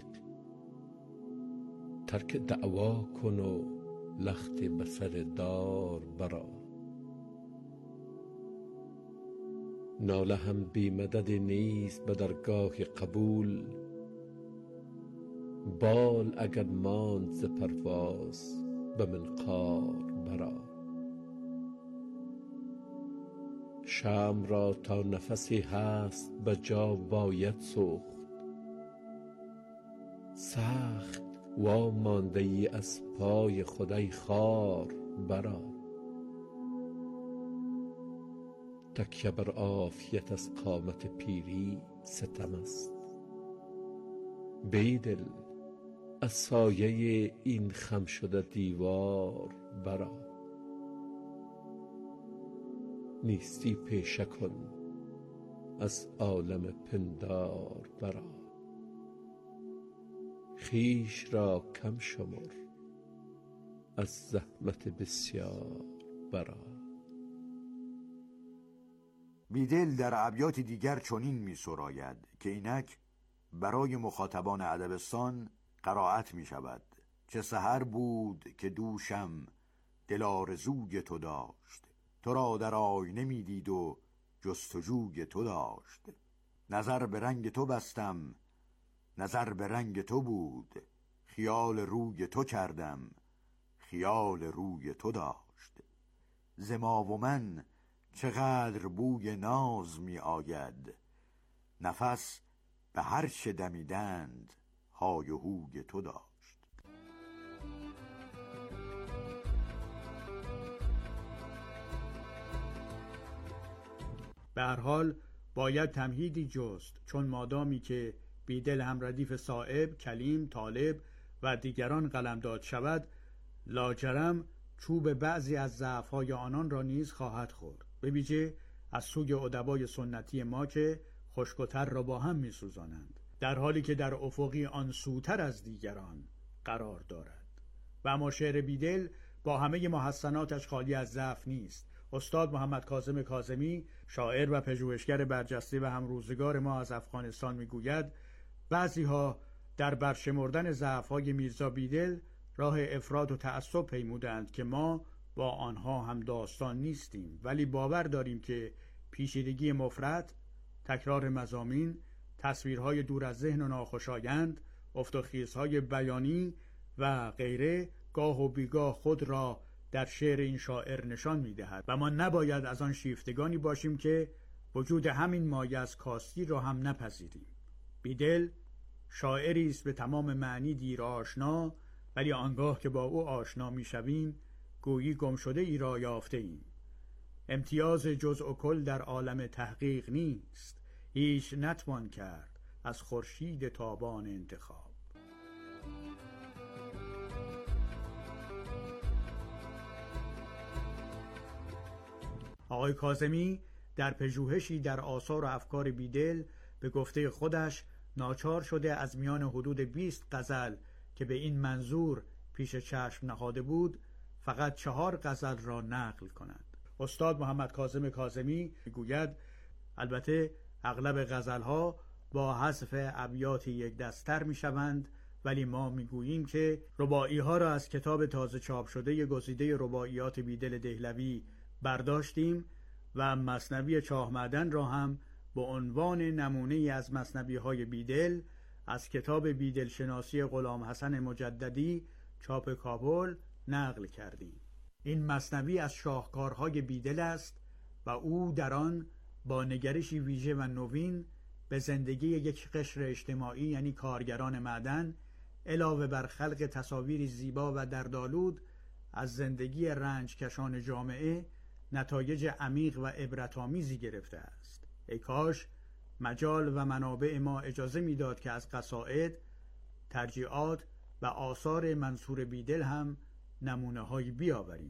ترک دعوا کن و لخت به سر دار برآ. ناله هم بی مدد نیست به درگاه قبول. بال اگر ماند ز پرواز به منقار برآ. شمع را تا نفسی هست به جا باید سوخت. سخت وا مانده ای از پای خدای خار برآ. تکیه بر عافیت از قامت پیری ستم است. بیدل از سایه این خم شده دیوار برآ. نیستی پیشه کن از عالم پندار برآ. خویش را کم شمر از زحمت بسیار برآ. بیدل در ابیات دیگر چنین می سراید که اینک برای مخاطبان ادبستان قرائت می شود. چه سحر بود که دوشم دل آرزوی تو داشت. تو را در آینه می دید و جستجوی تو داشت. نظر به رنگ تو بستم، نظر به رنگ تو بود. خیال روی تو کردم، خیال روی تو داشت. ز ما و من چقدر بوی ناز می آید. نفس به هر چه دمیدند های و هوی تو داشت. به هر حال باید تمهیدی جست، چون مادامی که بیدل هم ردیف صائب، کلیم، طالب و دیگران قلمداد شود، لاجرم چوب بعضی از ضعف‌های آنان را نیز خواهد خورد، به ویژه از سوی ادبای سنتی ما که خشک‌وتر را با هم می‌سوزانند، در حالی که در افقی آن سوتر از دیگران قرار دارد. و اما شعر بیدل با همه محسناتش خالی از ضعف نیست. استاد محمد کاظم کاظمی، شاعر و پژوهشگر برجسته و همروزگار ما از افغانستان میگوید بعضی‌ها در برشمردن ضعف‌های میرزا بیدل راه افراد و تعصب پیمودند که ما با آنها هم داستان نیستیم، ولی باور داریم که پیچیدگی مفرد، تکرار مضامین، تصویرهای دور از ذهن و ناخوشایند، افت و خیزهای بیانی و غیره گاه و بیگاه خود را در شعر این شاعر نشان می‌دهد و ما نباید از آن شیفتگانی باشیم که وجود همین مایه از کاستی را هم نپذیریم. بیدل شاعری است به تمام معنی دیر آشنا، ولی آنگاه که با او آشنا می‌شویم گویی گمشده ای را یافته ایم. امتیاز جزء و کل در عالم تحقیق نیست، هیچ نتوان کرد از خورشید تابان انتخاب. آقای کاظمی در پژوهشی در آثار و افکار بیدل به گفته خودش ناچار شده از میان حدود 20 غزل که به این منظور پیش چشم نهاده بود فقط 4 غزل را نقل کند. استاد محمد کاظم کاظمی میگوید البته اغلب غزلها با حذف ابیات یک دستر میشوند، ولی ما میگوییم که رباعی ها را از کتاب تازه چاپ شده گزیده رباعیات بیدل دهلوی برداشتیم و مثنوی چاه معدن را هم به عنوان نمونه از مثنوی های بیدل از کتاب بیدل شناسی غلام حسن مجددی چاپ کابل نقل کردیم. این مثنوی از شاهکارهای بیدل است و او در آن با نگرشی ویژه و نوین به زندگی یک قشر اجتماعی یعنی کارگران معدن، علاوه بر خلق تصاویری زیبا و دردآلود از زندگی رنج کشان جامعه، نتایج عمیق و عبرت‌آمیزی گرفته است. ای کاش مجال و منابع ما اجازه میداد که از قصائد، ترجیعات و آثار منصور بیدل هم نمونه‌هایی بیاوریم.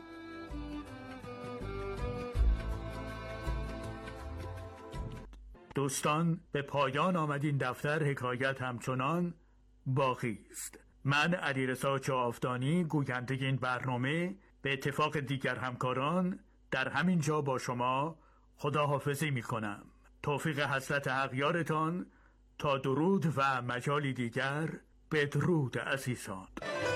دوستان، به پایان آمد این دفتر. حکایت همچنان باقی است. من علیرضا چاودانی، گوینده این برنامه، به اتفاق دیگر همکاران در همین جا با شما خداحافظی می کنم. توفیق حضرت حق یارتان. تا درود و مجالی دیگر، بدرود عزیزان.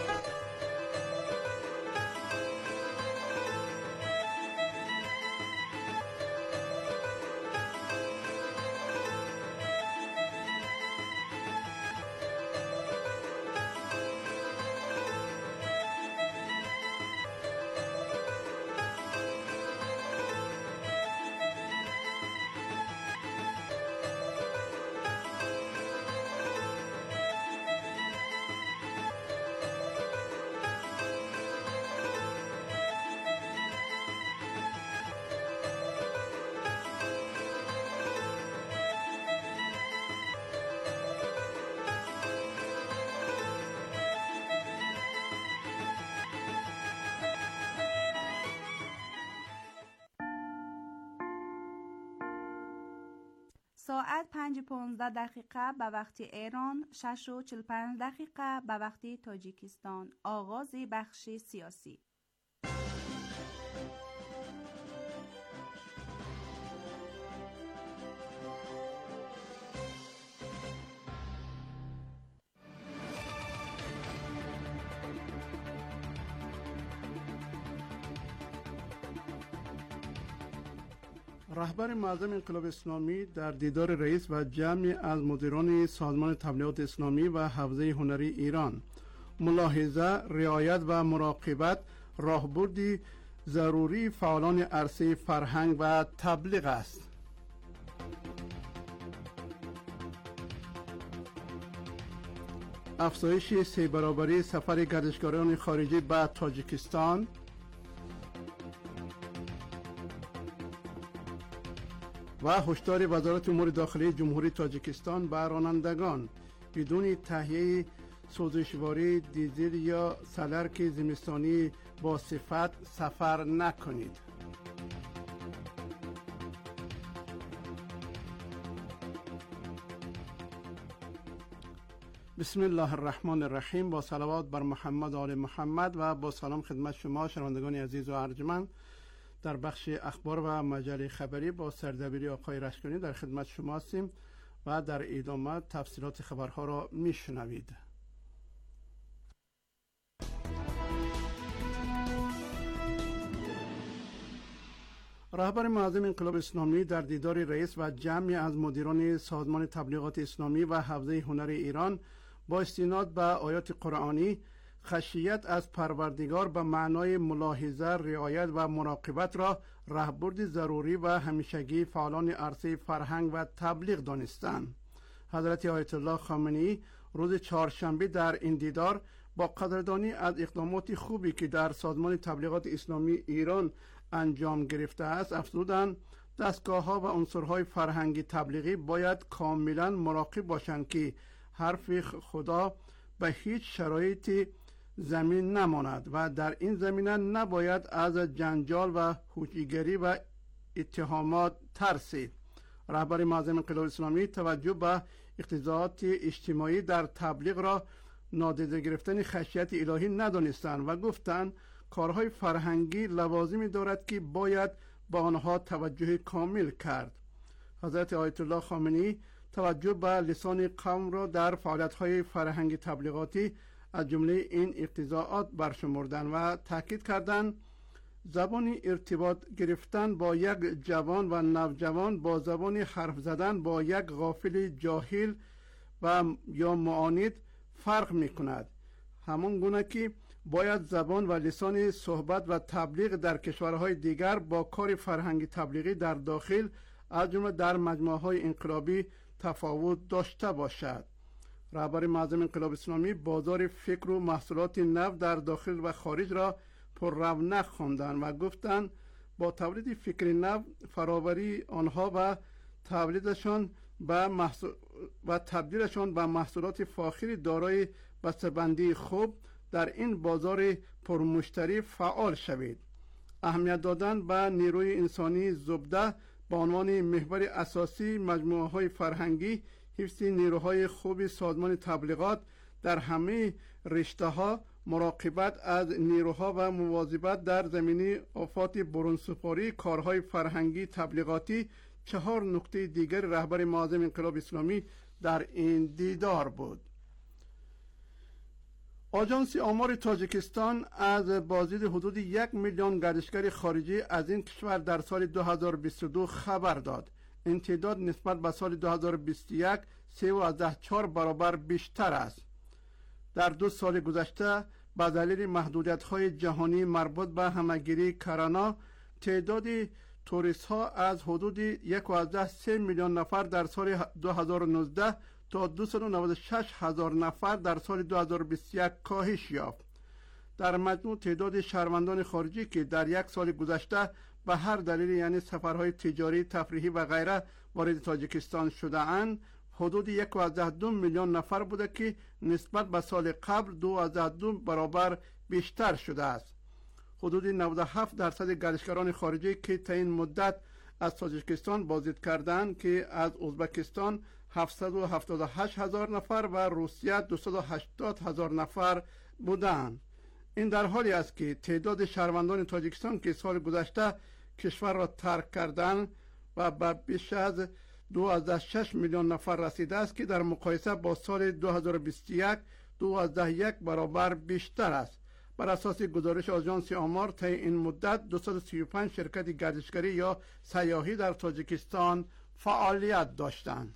ساعت 5:15 به وقت ایران، 6:45 به وقت تاجیکستان. آغاز بخش سیاسی. رهبر معظم انقلاب اسلامی در دیدار رئیس و جمعی از مدیران سازمان تبلیغات اسلامی و حوزه هنری ایران: ملاحظه، رعایت و مراقبت راهبردی ضروری فعالان عرصه فرهنگ و تبلیغ است. افزایش 3 برابری سفر گردشگران خارجی به تاجیکستان. و هشدار وزارت امور داخلی جمهوری تاجیکستان به رانندگان: بدون تهیه سوزشواری دیزل یا سلرک زمستانی با صفت سفر نکنید. بسم الله الرحمن الرحیم. با صلوات بر محمد و آل محمد و با سلام خدمت شما شنوندگان عزیز و ارجمند. در بخش اخبار و مجله خبری با سردبیری آقای رشکانی در خدمت شما هستیم و در ادامه تفصیلات خبرها را میشنوید. رهبر معظم انقلاب اسلامی در دیدار رئیس و جمعی از مدیران سازمان تبلیغات اسلامی و حوزه هنری ایران با استناد به آیات قرآنی خشیت از پروردگار به معنای ملاحظه، رعایت و مراقبت را راهبرد ضروری و همیشگی فعالان عرصه فرهنگ و تبلیغ دانستند. حضرت آیت الله خامنه‌ای روز چهارشنبه در این دیدار با قدردانی از اقدامات خوبی که در سازمان تبلیغات اسلامی ایران انجام گرفته است افزودند دستگاه‌ها و عنصرهای فرهنگی تبلیغی باید کاملا مراقب باشند که حرف خدا به هیچ شرایطی زمین نماند و در این زمینه نباید از جنجال و هوشیگری و اتهامات ترسید. رهبر معظم انقلاب اسلامی توجه به اقتضاعات اجتماعی در تبلیغ را نادیده گرفتن خشیت الهی ندانستند و گفتند کارهای فرهنگی لوازمی دارد که باید به آنها توجه کامل کرد. حضرت آیت الله خامنه‌ای توجه به لسان قوم را در فعالیت‌های فرهنگی تبلیغاتی از جمله این اقتضاعات برشمردند و تاکید کردند زبان ارتباط گرفتن با یک جوان و نوجوان با زبان حرف زدن با یک غافل جاهل و یا معاند فرق می کند. همان گونه که باید زبان و لسان صحبت و تبلیغ در کشورهای دیگر با کار فرهنگی تبلیغی در داخل از جمله در مجموعه‌های انقلابی تفاوت داشته باشد. رهبر معظم انقلاب اسلامی بازار فکر و محصولات نو در داخل و خارج را پر رونق خواندند و گفتند با تولید فکر نو، فراوری آنها و تبدیلشان به محصولات فاخر دارای بسته‌بندی خوب در این بازار پرمشتری فعال شوید. اهمیت دادن به نیروی انسانی زبده به عنوان محور اساسی مجموعه‌های فرهنگی، حفظ نیروهای خوب سازمان تبلیغات در همه رشته‌ها، مراقبت از نیروها و مواظبت در زمینه آفات برون‌سپاری، کارهای فرهنگی تبلیغاتی 4 نکته دیگر رهبر معظم انقلاب اسلامی در این دیدار بود. آژانس آمار تاجیکستان از بازدید حدود 1 میلیون گردشگر خارجی از این کشور در سال 2022 خبر داد. این تعداد نسبت به سال 2021 3.4 برابر بیشتر است. در 2 سال گذشته به دلیل محدودیت‌های جهانی مربوط به همه‌گیری کرونا، تعداد توریست ها از حدود 1.3 میلیون نفر در سال 2019 تا 296 هزار نفر در سال 2021 کاهش یافت. در مجموع تعداد شهروندان خارجی که در 1 سال گذشته به هر دلیل، یعنی سفرهای تجاری، تفریحی و غیره، وارد تاجیکستان شده اند حدود 1.2 میلیون نفر بوده که نسبت به سال قبل 2.2 برابر بیشتر شده است. حدود 97% گردشگران خارجی که تا این مدت از تاجیکستان بازدید کردند که از ازبکستان 778 هزار نفر و روسیه 280 هزار نفر بودند. این در حالی است که تعداد شهروندان تاجیکستان که سال گذشته کشور را ترک کردند و به بیش از 2.6 میلیون نفر رسیده است که در مقایسه با سال 2021 2.1 برابر بیشتر است. بر اساس گزارش آژانس آمار طی این مدت 235 شرکت گردشگری یا سیاحی در تاجیکستان فعالیت داشتند.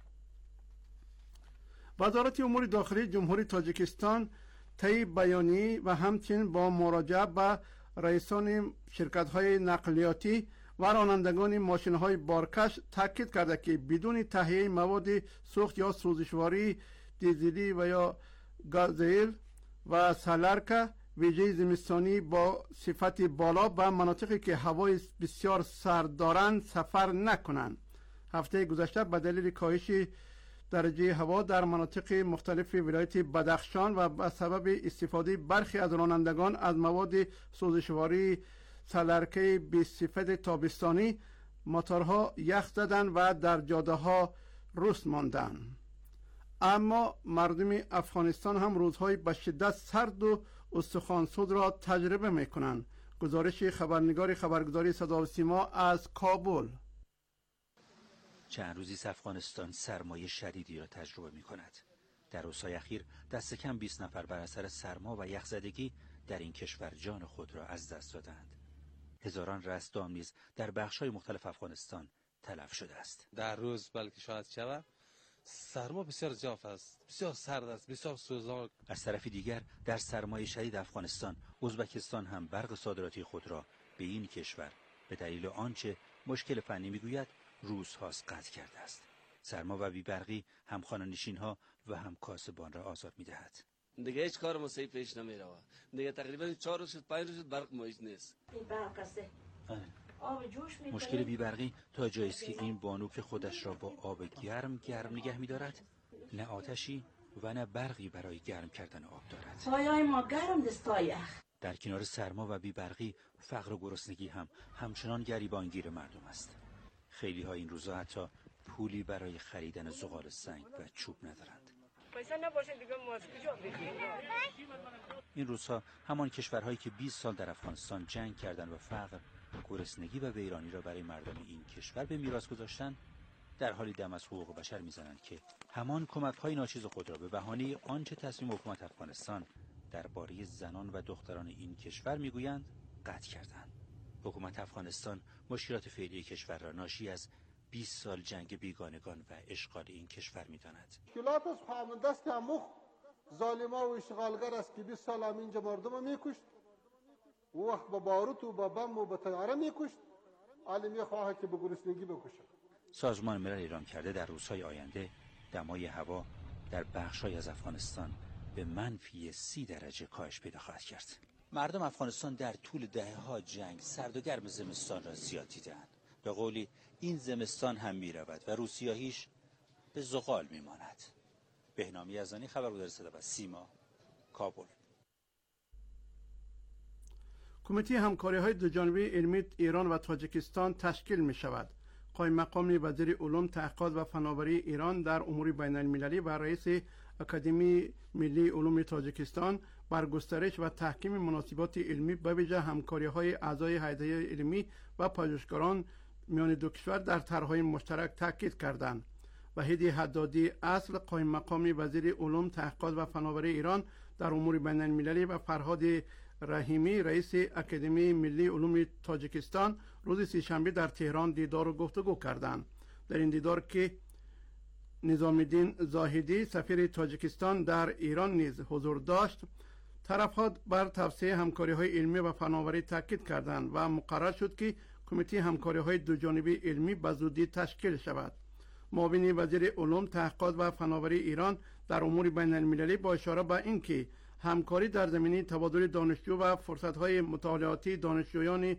وزارت امور داخلی جمهوری تاجیکستان طی بیانیه و همچنین با مراجعه به رئیسان شرکت‌های نقلیاتی و رانندگان ماشین‌های بارکش تاکید کرده که بدون تهیه مواد سوخت یا سوزشواری دیزلی و یا گازیل و سالارکا ویژه زمستانی با صفت بالا به مناطقی که هوای بسیار سرد دارند سفر نکنند. هفته گذشته به دلیل کاهش درجه هوا در مناطق مختلف ولایت بدخشان و به سبب استفاده برخی از رانندگان از مواد سوزشواری سالارکه به صفت تابستانی، موتورها یخ زدند و در جاده ها رست ماندند. اما مردم افغانستان هم روزهای به شدت سرد و استخوانسود را تجربه میکنند. گزارش خبرنگار خبرگزاری صدا و سیما از کابل. چند روزی افغانستان سرمایه شدیدی را تجربه می کند. در روزهای اخیر دست کم 20 نفر بر اثر سرما و یخزدگی در این کشور جان خود را از دست دادند. هزاران رستگام نیز در بخش‌های مختلف افغانستان تلف شده است. در روز بلکه شاید شود سرما بسیار زیاد است، بسیار سرد است، بسیار سوزناک. از طرف دیگر در سرمایه شدید افغانستان، ازبکستان هم برق صادراتی خود را به این کشور به دلیل آنچه مشکل فنی میگوید روزهاست قطع کرده است. سرما و بیبرقی هم خانه‌نشین‌ها و هم کاسبان را آزار می‌دهد. دیگه هیچ کار مسیح پیش نمیره. دیگه تقریبا 4 روز شد 5 روز شد برق مایز نیست. این برق است. مشکل بیبرقی تا جایی است که این بانو که خودش را با آب گرم نگه می‌دارد، نه آتشی و نه برقی برای گرم کردن آب دارد. پایه‌های ما گرم دستای. در کنار سرما و بیبرقی، فقر و گرسنگی هم همچنان گریبانگیر مردم است. خیلی ها این روزا حتی پولی برای خریدن زغال سنگ و چوب ندارند. پیسه نباشه دیگه ما از کجا بگیریم؟ این روزها همان کشورهایی که 20 سال در افغانستان جنگ کردند و فقر، گرسنگی و ویرانی را برای مردم این کشور به میراث گذاشتند، در حالی دم از حقوق بشر میزنند که همان کمک‌های ناچیز خود را به بهانه آنچه تصمیم حکومت افغانستان درباره زنان و دختران این کشور میگویند قطع کردند. حکومت افغانستان مشکلات فعلی کشور را ناشی از 20 سال جنگ بیگانگان و اشغال این کشور می‌داند. مشکلات از خامنده است که امو ظالما و اشغالگر است که 20 سال اینجا مردم میکشت، او وقت با باروت و با بم و با طیاره میکشت، حالا میخواه که به گرسنگی بکشه. سازمان ملل اعلام کرده در روزهای آینده دمای هوا در بخش‌های از افغانستان به -30 درجه کاهش پیدا خواهد کرد. مردم افغانستان در طول دهه‌ها جنگ سرد و گرم زمستان را زیاد دیدند. به قولی این زمستان هم می‌رود و روسیاهیش به زغال می‌ماند. بهنام یزدانی، خبرگزاری صدا و سیما، کابل. کمیته همکاری‌های دوجانبه علمی ایران و تاجیکستان تشکیل می‌شود. قائم مقام وزیر علوم، تحقیقات و فناوری ایران در امور بین المللی و رئیس اکادمی ملی علوم تاجیکستان بر گسترش و تحکیم مناسبات علمی به ویژه همکاری‌های اعضای هیئت علمی و پژوهشگران میان دو کشور در طرح‌های مشترک تاکید کردند. وحید حدادی اصل، قائم مقام وزیر علوم، تحقیقات و فناوری ایران در امور بین المللی و فرهاد رحیمی رئیس اکادمی ملی علوم تاجیکستان روز سه‌شنبه در تهران دیدار و گفتگو کردند. در این دیدار که نظام الدین زاهدی سفیر تاجیکستان در ایران نیز حضور داشت، طرفها بر توسعه همکاری‌های علمی و فناوری تاکید کردند و مقرر شد که کمیته همکاری‌های دوجانبه علمی به زودی تشکیل شود. معاون وزیر علوم، تحقیقات و فناوری ایران در امور بین المللی با اشاره به اینکه همکاری در زمینه تبادل دانشجو و فرصت‌های مطالعاتی دانشجویان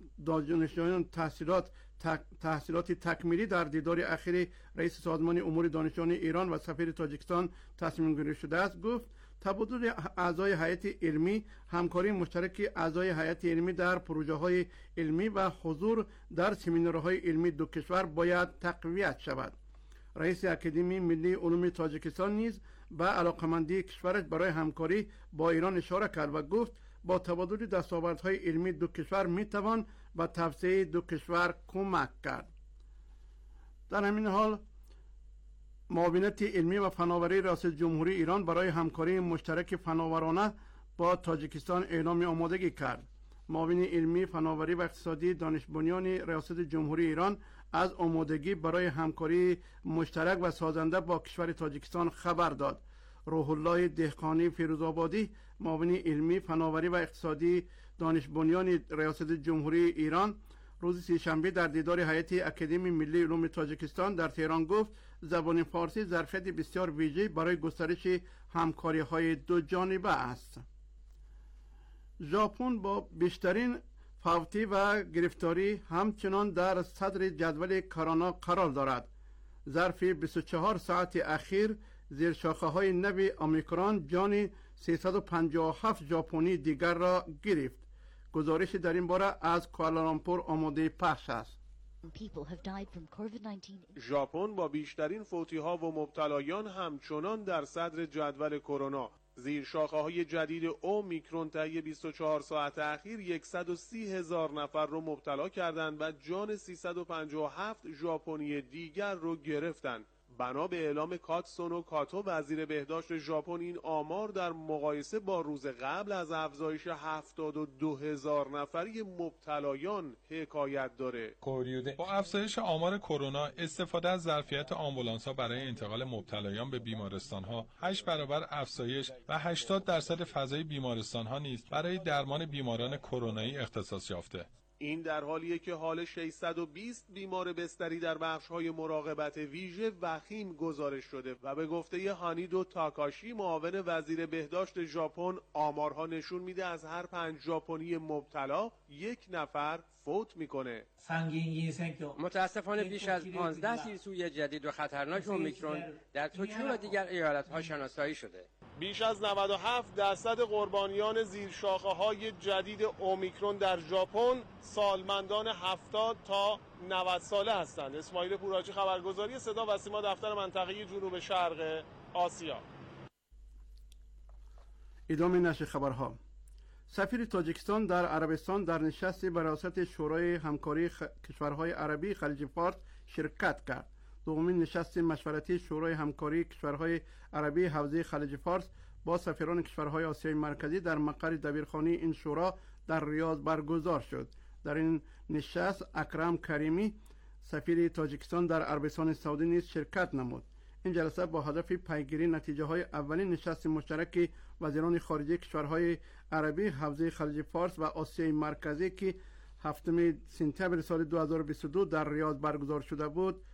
تحصیلات تکمیلی در دیدار اخیر رئیس سازمان امور دانشجویان ایران و سفیر تاجیکستان تصمیم گیری شده است، گفت تبادل اعضای هیئت علمی، همکاری مشترک اعضای هیئت علمی در پروژه‌های علمی و حضور در سمینارهای علمی دو کشور باید تقویت شود. رئیس اکادمی ملی علوم تاجیکستان نیز به علاقمندی کشورش برای همکاری با ایران اشاره کرد و گفت با تبادل دستاوردهای علمی دو کشور میتوان به توسعه دو کشور کمک کرد. در همین حال معاونت علمی و فناوری ریاست جمهوری ایران برای همکاری مشترک فناورانه با تاجیکستان اعلام آمادگی کرد. معاون علمی، فناوری و اقتصادی دانش بنیان ریاست جمهوری ایران از آمادگی برای همکاری مشترک و سازنده با کشور تاجیکستان خبر داد. روح الله دهقانی فیروزآبادی، معاون علمی، فناوری و اقتصادی دانش بنیان ریاست جمهوری ایران روز سه‌شنبه در دیدار هیئت اکادمی ملی علوم تاجیکستان در تهران گفت زبان فارسی ظرفیت بسیار ویژه‌ای برای گسترش همکاری‌های دو جانبه است. ژاپن با بیشترین فوتی و گرفتاری همچنان در صدر جدول کرونا قرار دارد. ظرف 24 ساعت اخیر زیر شاخه‌های نو اومیکرون جان 357 ژاپنی دیگر را گرفت. گزارش در این باره از کوالالامپور آماده پخش است. ژاپن با بیشترین فوتی‌ها و مبتلایان همچنان در صدر جدول کرونا. زیر شاخه‌های جدید اومیکرون طی 24 ساعت اخیر 130,000 نفر رو مبتلا کردند و جان 357 ژاپنی دیگر رو گرفتند. بنا به اعلام کاتسونو کاتو وزیر بهداشت ژاپن، این آمار در مقایسه با روز قبل از افزایش 72,000 نفری مبتلایان حکایت داره. با افزایش آمار کرونا، استفاده از ظرفیت آمبولانس‌ها برای انتقال مبتلایان به بیمارستان‌ها 8 برابر افزایش و 80% فضای بیمارستان‌ها نیز برای درمان بیماران کرونایی اختصاص یافته. این در حالیه که حال 620 بیمار بستری در بخش‌های مراقبت ویژه وخیم گزارش شده و به گفته هانیدو تاکاشی معاون وزیر بهداشت ژاپن، آمارها نشون میده از هر 5 ژاپنی مبتلا 1 نفر فوت میکنه. متاسفانه بیش از 15 سیرسوی جدید و خطرناک اومیکرون در توکیو و دیگر ایالت‌ها شناسایی شده. بیش از 97% قربانیان زیر شاخه‌های جدید اومیکرون در ژاپن سالمندان 70 تا 90 ساله هستند. اسماعیل پوراچی، خبرگزاری صدا و سیما، دفتر منطقه جنوب شرق آسیا. ادامه نشر خبرها. سفیر تاجیکستان در عربستان در نشستی به رئاست شورای همکاری کشورهای عربی خلیج فارس شرکت کرد. دومین نشست مشورتی شورای همکاری کشورهای عربی حوزه خلیج فارس با سفیران کشورهای آسیای مرکزی در مقر دبیرخانه این شورا در ریاض برگزار شد. در این نشست اکرم کریمی سفیر تاجیکستان در عربستان سعودی نیز شرکت نمود. این جلسه با هدف پیگیری نتیجه های اولین نشست مشترک وزیران خارجه کشورهای عربی حوزه خلیج فارس و آسیای مرکزی که 7 سپتامبر سال 2022 در ریاض برگزار شده بود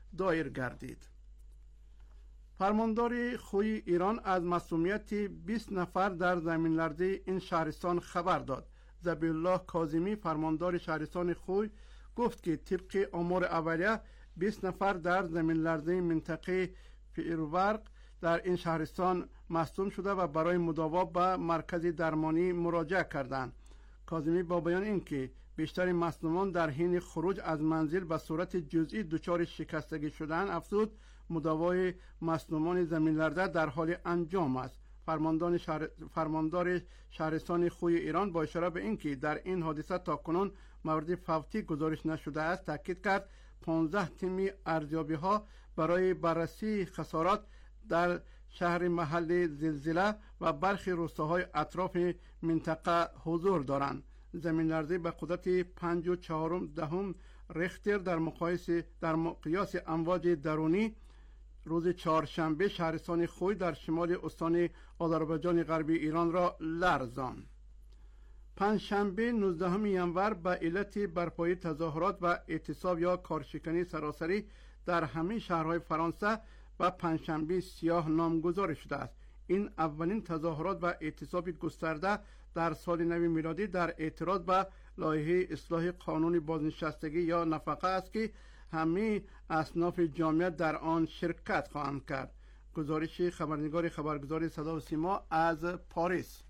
دایر گردید. فرماندار خوی ایران از مسئولیت 20 نفر در زمین لرزه این شهرستان خبر داد. ذبیح الله کاظمی فرماندار شهرستان خوی گفت که طبق آمار اولیه 20 نفر در زمین لرزه منطقه پیرورق در این شهرستان مصدوم شده و برای مداوا به مرکز درمانی مراجعه کردند. کاظمی با بیان اینکه بیشتر مصدومان در حین خروج از منزل به صورت جزئی دچار شکستگی شدند افزود مداوای مصدومان زمین لرزه در حال انجام است. فرماندار شهرستان خوی ایران با اشاره به اینکه در این حادثه تاکنون مورد فوتی گزارش نشده است تاکید کرد 15 تیم ارزیابی ها برای بررسی خسارات در شهر محل زلزله و برخی روستاهای اطراف منطقه حضور دارند. زمین لرزه به قدرت 5.4 ریختر در مقیاس امواج درونی روز چهارشنبه شهرستان خوی در شمال استان آذربایجان غربی ایران را لرزاند. پنجشنبه 19 ینور به علت برپایی تظاهرات و اعتصاب یا کارشکنی سراسری در همه شهرهای فرانسه و پنجشنبه سیاه نامگذاری شده است. این اولین تظاهرات و اعتصاب گسترده در سال نو میلادی در اعتراض به لایحه اصلاح قانون بازنشستگی یا نفقه است که همه اصناف جامعه در آن شرکت خواهند کرد. گزارش خبرنگار خبرگزاری صدا و سیما از پاریس.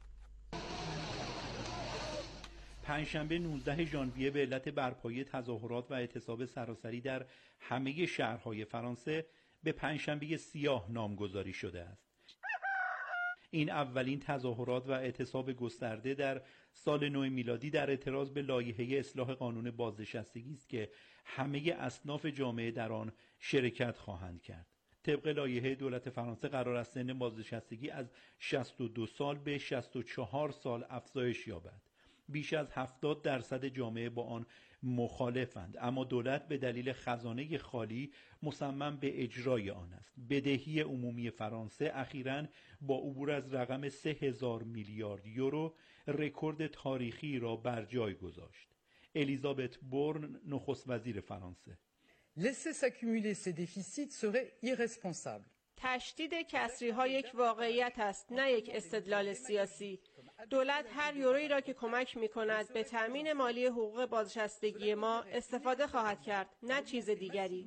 پنجشنبه 19 ژانویه به علت برپایی تظاهرات و اعتصاب سراسری در همه شهرهای فرانسه به پنجشنبه سیاه نامگذاری شده است. این اولین تظاهرات و اعتصاب گسترده در سال نو میلادی در اعتراض به لایحه اصلاح قانون بازنشستگی است که همه اصناف جامعه در آن شرکت خواهند کرد. طبق لایحه دولت فرانسه قرار است سن بازنشستگی از 62 سال به 64 سال افزایش یابد. بیش از 70% جامعه با آن مخالفند، اما دولت به دلیل خزانه خالی مصمم به اجرای آن است. بدهی عمومی فرانسه اخیراً با عبور از رقم 3000 میلیارد یورو رکورد تاریخی را بر جای گذاشت. الیزابت بورن نخست وزیر فرانسه: Laisser s'accumuler ces déficits serait irresponsable. تشدید کسری ها یک واقعیت است، نه یک استدلال سیاسی. دولت هر یورویی را که کمک می کند به تأمین مالی حقوق بازنشستگی ما استفاده خواهد کرد، نه چیز دیگری.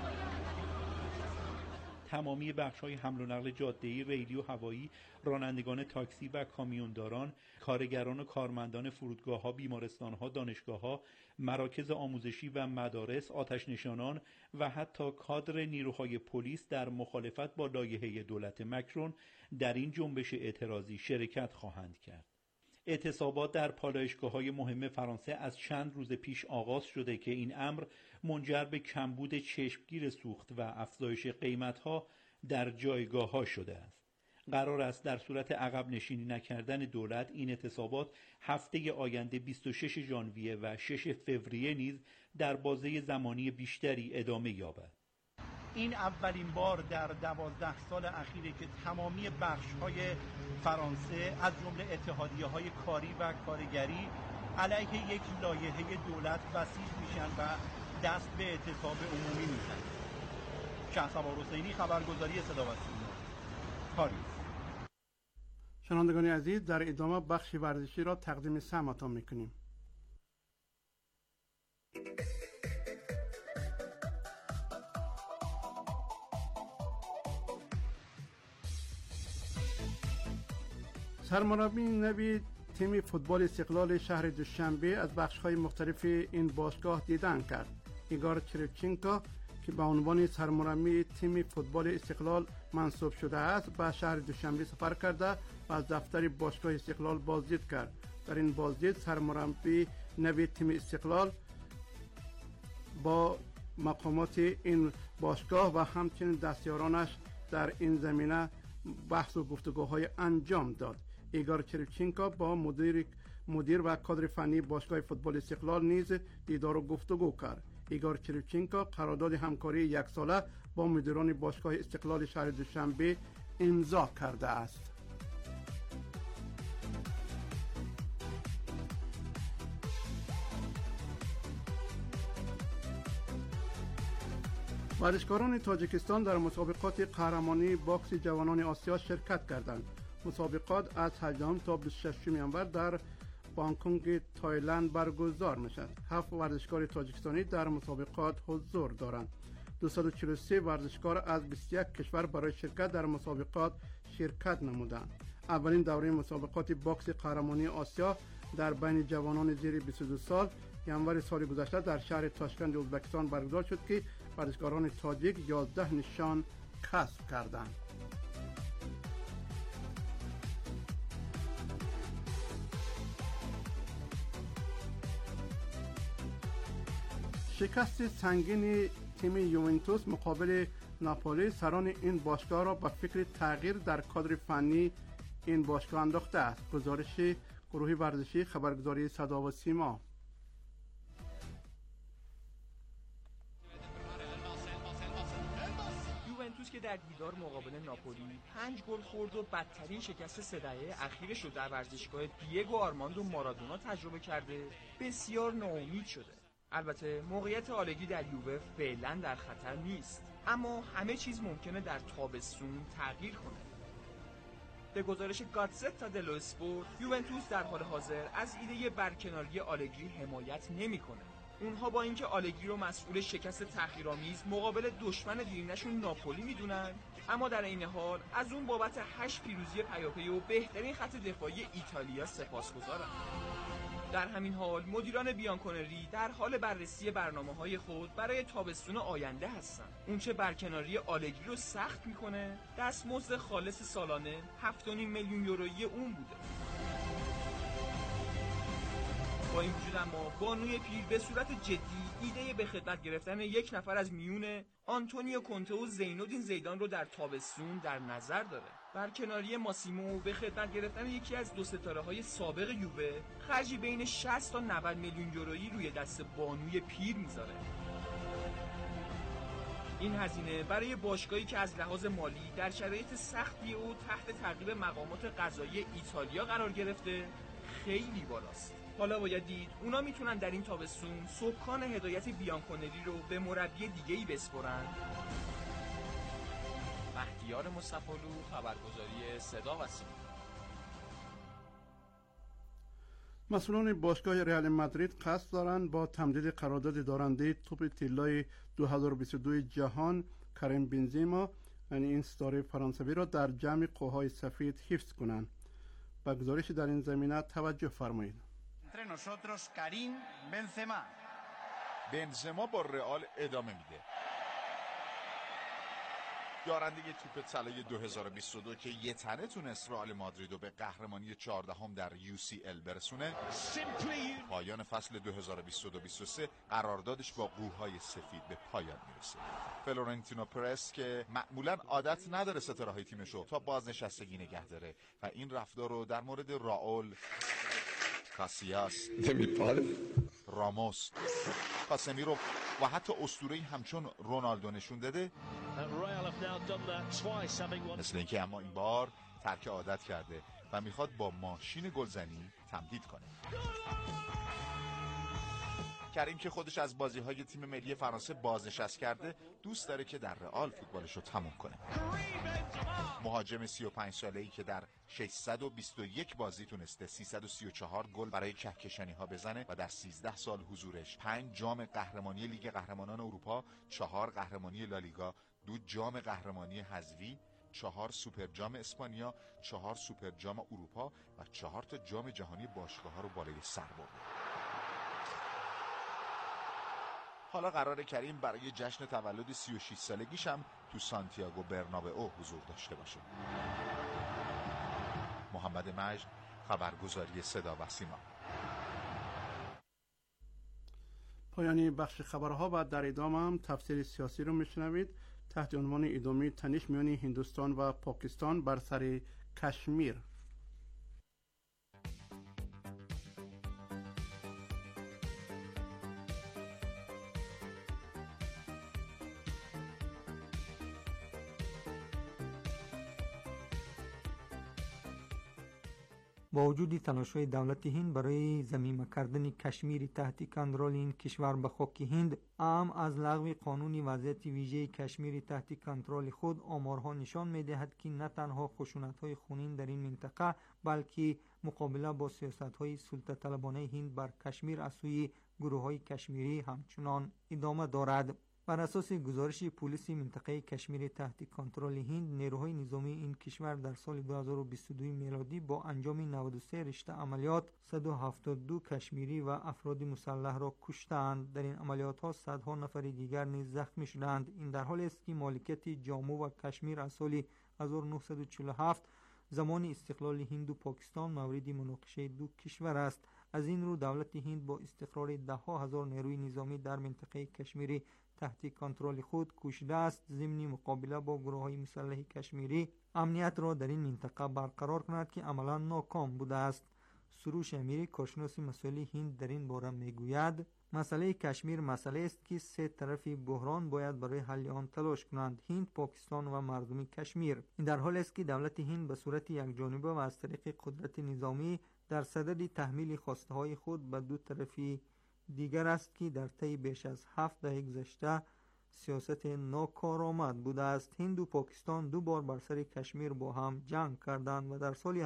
تمامی بخش‌های حمل و نقل جاده‌ای، ریلی و هوایی، رانندگان تاکسی و کامیونداران، کارگران و کارمندان فرودگاه‌ها، بیمارستان‌ها، دانشگاه‌ها، مراکز آموزشی و مدارس، آتش‌نشانان و حتی کادر نیروهای پلیس در مخالفت با لایحه دولت مکرون در این جنبش اعتراضی شرکت خواهند کرد. اعتصابات در پالایشگاه‌های مهم فرانسه از چند روز پیش آغاز شده که این امر منجر به کمبود چشمگیر سوخت و افزایش قیمت‌ها در جایگاه‌ها شده است. قرار است در صورت عقب نشینی نکردن دولت این اعتصابات هفته آینده 26 ژانویه و 6 فوریه نیز در بازه زمانی بیشتری ادامه یابد. این اولین بار در 12 سال اخیره که تمامی بخش‌های فرانسه از جمله اتحادیه‌های کاری و کارگری علیه یک لایحه دولت بسیج میشن و دست به اعتصاب عمومی میزنن. شهسوار حسینی، خبرگزاری صدا و سیما، پاریس. شنوندگان عزیز، در ادامه بخش ورزشی را تقدیم سماعتان میکنیم. سرمربی نوی تیم فوتبال استقلال شهر دوشنبه از بخش‌های مختلف این باشگاه دیدن کرد. ایگور چریفچینکو که به عنوان سرمربی تیم فوتبال استقلال منصوب شده است به شهر دوشنبه سفر کرده و از دفتر باشگاه استقلال بازدید کرد. در این بازدید سرمربی نوی تیم استقلال با مقامات این باشگاه و همچنین دستیارانش در این زمینه بحث و گفتگوهای انجام داد. ایگور چریفچینکو با مدیر و کادر فنی باشگاه فوتبال استقلال نیز دیدار و گفتگو کرد. ایگور چریفچینکو قرارداد همکاری 1 ساله با مدیران باشگاه استقلال شهر دوشنبه امضا کرده است. ورزشکاران تاجیکستان در مسابقات قهرمانی باکس جوانان آسیا شرکت کردند. مسابقات از 18 تا 26 ژانویه در بانکوک تایلند برگزار میشد. 7 ورزشکار تاجیکستانی در مسابقات حضور دارند. 243 ورزشکار از 21 کشور برای شرکت در مسابقات شرکت نمودند. اولین دوره مسابقات باکس قهرمانی آسیا در بین جوانان زیر 22 سال ینوار سال گذشته در شهر تاشکند ازبکستان برگزار شد که ورزشکاران تاجیک 11 نشان کسب کردند. شکست سنگین تیم یوونتوس مقابل ناپولی سران این باشگاه را به فکر تغییر در کادر فنی این باشگاه انداخته است. گزارش گروه ورزشی خبرگزاری صدا و سیما. یوونتوس که در دیدار مقابل ناپولی 5 گل خورد و بدترین شکست 3 دهه اخیرش رو در ورزشگاه دیگو آرماندو مارادونا تجربه کرده، بسیار ناامید شده. البته موقعیت آلگری در یووه فعلا در خطر نیست، اما همه چیز ممکنه در تابستون تغییر کنه. به گزارش گاتزتا دلو اسپورت، یوونتوس در حال حاضر از ایده برکناری آلگری حمایت نمی‌کنه. اونها با اینکه آلگری رو مسئول شکست تحقیرآمیز مقابل دشمن دیرینه‌شون ناپولی میدونن، اما در این حال از اون بابت 8 پیروزی پیاپی و بهترین خط دفاعی ایتالیا سپاسگزارن. در همین حال مدیران بیانکونری در حال بررسی برنامه‌های خود برای تابستون آینده هستند. اونچه برکناری آلگری رو سخت میکنه، دستمزد خالص سالانه 7.5 میلیون یورویی اون بوده. با این وجود اما بانوی پیر به صورت جدی ایده به خدمت گرفتن یک نفر از میون آنتونیو کونته و زینودین زیدان رو در تابستون در نظر داره. برکناری ماسیمو به خدمت گرفتن یکی از 2 ستاره‌های سابق یووه خرجی بین 60 تا 90 میلیون یورویی روی دست بانوی پیر میذاره. این هزینه برای باشگاهی که از لحاظ مالی در شرایط سختی و تحت تعقیب مقامات قضایی ایتالیا قرار گرفته خیلی بالاست. حالا باید دید اونا میتونن در این تابستون سکان هدایت بیانکونری رو به مربی دیگه‌ای بسپرن. مهدیار مصطفی‌لو، خبرگزاری صدا و سیما. مسئولان باشگاه رئال مادرید قصد دارند با تمدید قرارداد دارنده توپ طلای 2022 جهان کریم بنزما، یعنی این ستاره فرانسوی را در جمع قوهای سفید حفظ کنند. با گزارش در این زمینه توجه فرمایید. Entre nosotros Karim Benzema. بنزما با رئال ادامه میده. دارنده توپ طلای 2022 که یه تنه تونست رئال مادرید رو به قهرمانی 14ام در UCL برسونه، پایان فصل 2022-23 قراردادش با قوهای سفید به پایان میرسه. فلورنتینو پرس که معمولا عادت نداره ستاره‌های تیمش رو تا بازنشستگی نگه داره و این رفتار رو در مورد راول، کاسیاس، راموس، کاسمیرو و حتی اسطوره‌ای همچون رونالدو نشون داده، مثل اینکه اما این بار ترک عادت کرده و میخواد با ماشین گلزنی تمدید کنه. کریم که خودش از بازی‌های تیم ملی فرانسه بازنشست کرده، دوست داره که در رئال فوتبالش رو تموم کنه. مهاجم 35 ساله‌ای که در 621 بازی تونسته 334 گل برای کهکشانی‌ها بزنه و در 13 سال حضورش 5 جام قهرمانی لیگ قهرمانان اروپا، 4 قهرمانی لالیگا، 2 جام قهرمانی حذفی، 4 سوپر جام اسپانیا، 4 سوپر جام اروپا و 4 تا جام جهانی باشگاه‌ها رو بالای سر برده. حالا قراره کریم برای جشن تولد 36 سالگیش هم تو سانتیاگو برنابئو حضور داشته باشه. محمد مجد، خبرگزاری صدا و سیما. پایانی بخش خبرها و در ادامه هم تفسیر سیاسی رو میشنوید تحت عنوان ادامه تنش میان هندوستان و پاکستان بر سر کشمیر. با وجود تلاش‌های دولت هند برای ضمیمه کردن کشمیر تحت کنترل این کشور به خاک هند، اهم از لغو قانون وضعیت ویژه کشمیر تحت کنترل خود، آمارها نشان می‌دهد که نه تنها خشونت‌های خونین در این منطقه، بلکه مقابله با سیاست‌های سلطه طلبانه هند بر کشمیر از سوی گروه‌های کشمیری همچنان ادامه دارد. بر اساس گزارش پلیس منطقه کشمیر تحت کنترل هند، نیروهای نظامی این کشور در سال 2022 میلادی با انجام 93 رشته عملیات 172 کشمیری و افراد مسلح را کشتند. در این عملیات‌ها صدها نفر دیگر نیز زخمی شدند. این در حالی است که مالکیت جامو و کشمیر از سال 1947 زمان استقلال هند و پاکستان مورد مناقشه دو کشور است. از این رو دولت هند با استقرار ده‌ها هزار نیروی نظامی در منطقه کشمیری تحت کنترل خود کوشیده است ضمن مقابله با گروه‌های مسلح کشمیری امنیت را در این منطقه برقرار کند که عملاً ناکام بوده است. سروش امیری، کارشناس مسائل هند، در این باره میگوید مسئله کشمیر مسئله است که سه طرف بحران باید برای حل آن تلاش کنند: هند، پاکستان و مردم کشمیر. این در حالی است که دولت هند به صورت یکجانبه و از طریق قدرت نظامی در صدد تحمیل خواسته‌های خود به دو طرف دیگر است که در طی بیش از 7 دهه گذشته سیاست ناکارآمد بوده است. هند و پاکستان دو بار بر سر کشمیر با هم جنگ کردند و در سال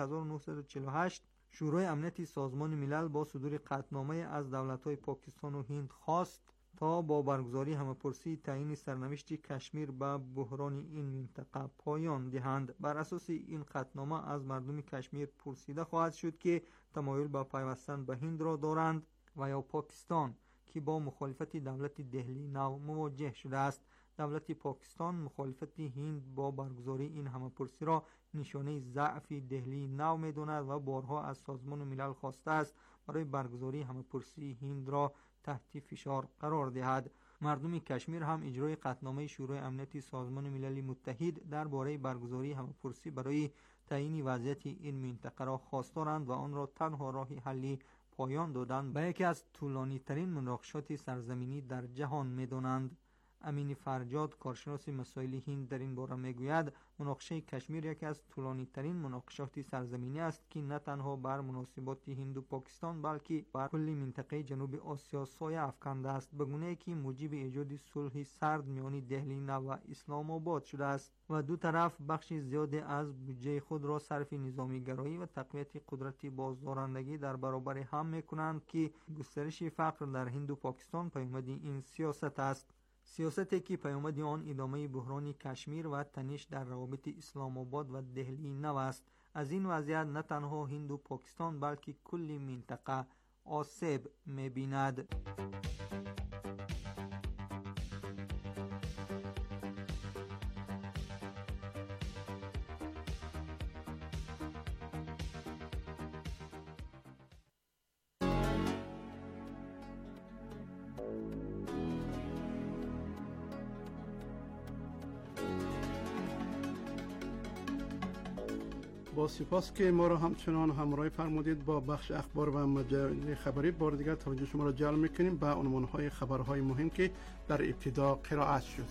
1948 شورای امنیت سازمان ملل با صدور قطعنامه از دولت‌های پاکستان و هند خواست تا با برگزاری همه‌پرسی تعیین سرنوشت کشمیر به بحران این منطقه پایان دهند. بر اساس این قطعنامه از مردم کشمیر پرسیده خواهد شد که تمایل به پیوستن به هند را دارند و یا پاکستان، که با مخالفت دولت دهلی نو مواجه شده است. دولت پاکستان مخالفت هند با برگزاری این همه‌پرسی را نشانه ضعف دهلی نو می‌داند و بارها از سازمان ملل خواسته است برای برگزاری همه‌پرسی هند را تحت فشار قرار دهد. مردم کشمیر هم اجرای قطعنامه شورای امنیت سازمان ملل متحد درباره برگزاری همه‌پرسی برای تعیین وضعیت این منطقه را خواستارند و آن را تنها راه حلی پایان دادن به یکی از طولانی ترین مناقشات سرزمینی در جهان می‌دانند. امین فرجاد، کارشناس مسائل هند، در این باره میگوید مناقشه کشمیر یکی از طولانی ترین مناقشات سرزمینی است که نه تنها بر مناسبات هند و پاکستان بلکه بر کل منطقه جنوب آسیا سایه افکنده است، به گونه‌ای که موجب ایجاد صلح سرد میان دهلی نو و اسلام آباد شده است و دو طرف بخش زیادی از بودجه خود را صرف نظامی گرایی و تقویت قدرت بازدارندگی در برابر هم میکنند که گسترش فقر در هند و پاکستان پیامد این سیاست است. سیاستی که پیامد آن ادامه بحران کشمیر و تنش در روابط اسلام آباد و دهلی نو است. از این وضعیت نه تنها هند و پاکستان بلکه کل منطقه آسیب می‌بیند. با سپاس که ما را همچنان همراهی فرمودید با بخش اخبار و مجله خبری. بار دیگر توجه شما را جلب می‌کنیم به عنوان‌های خبرهای مهم که در ابتدا قرائت شد.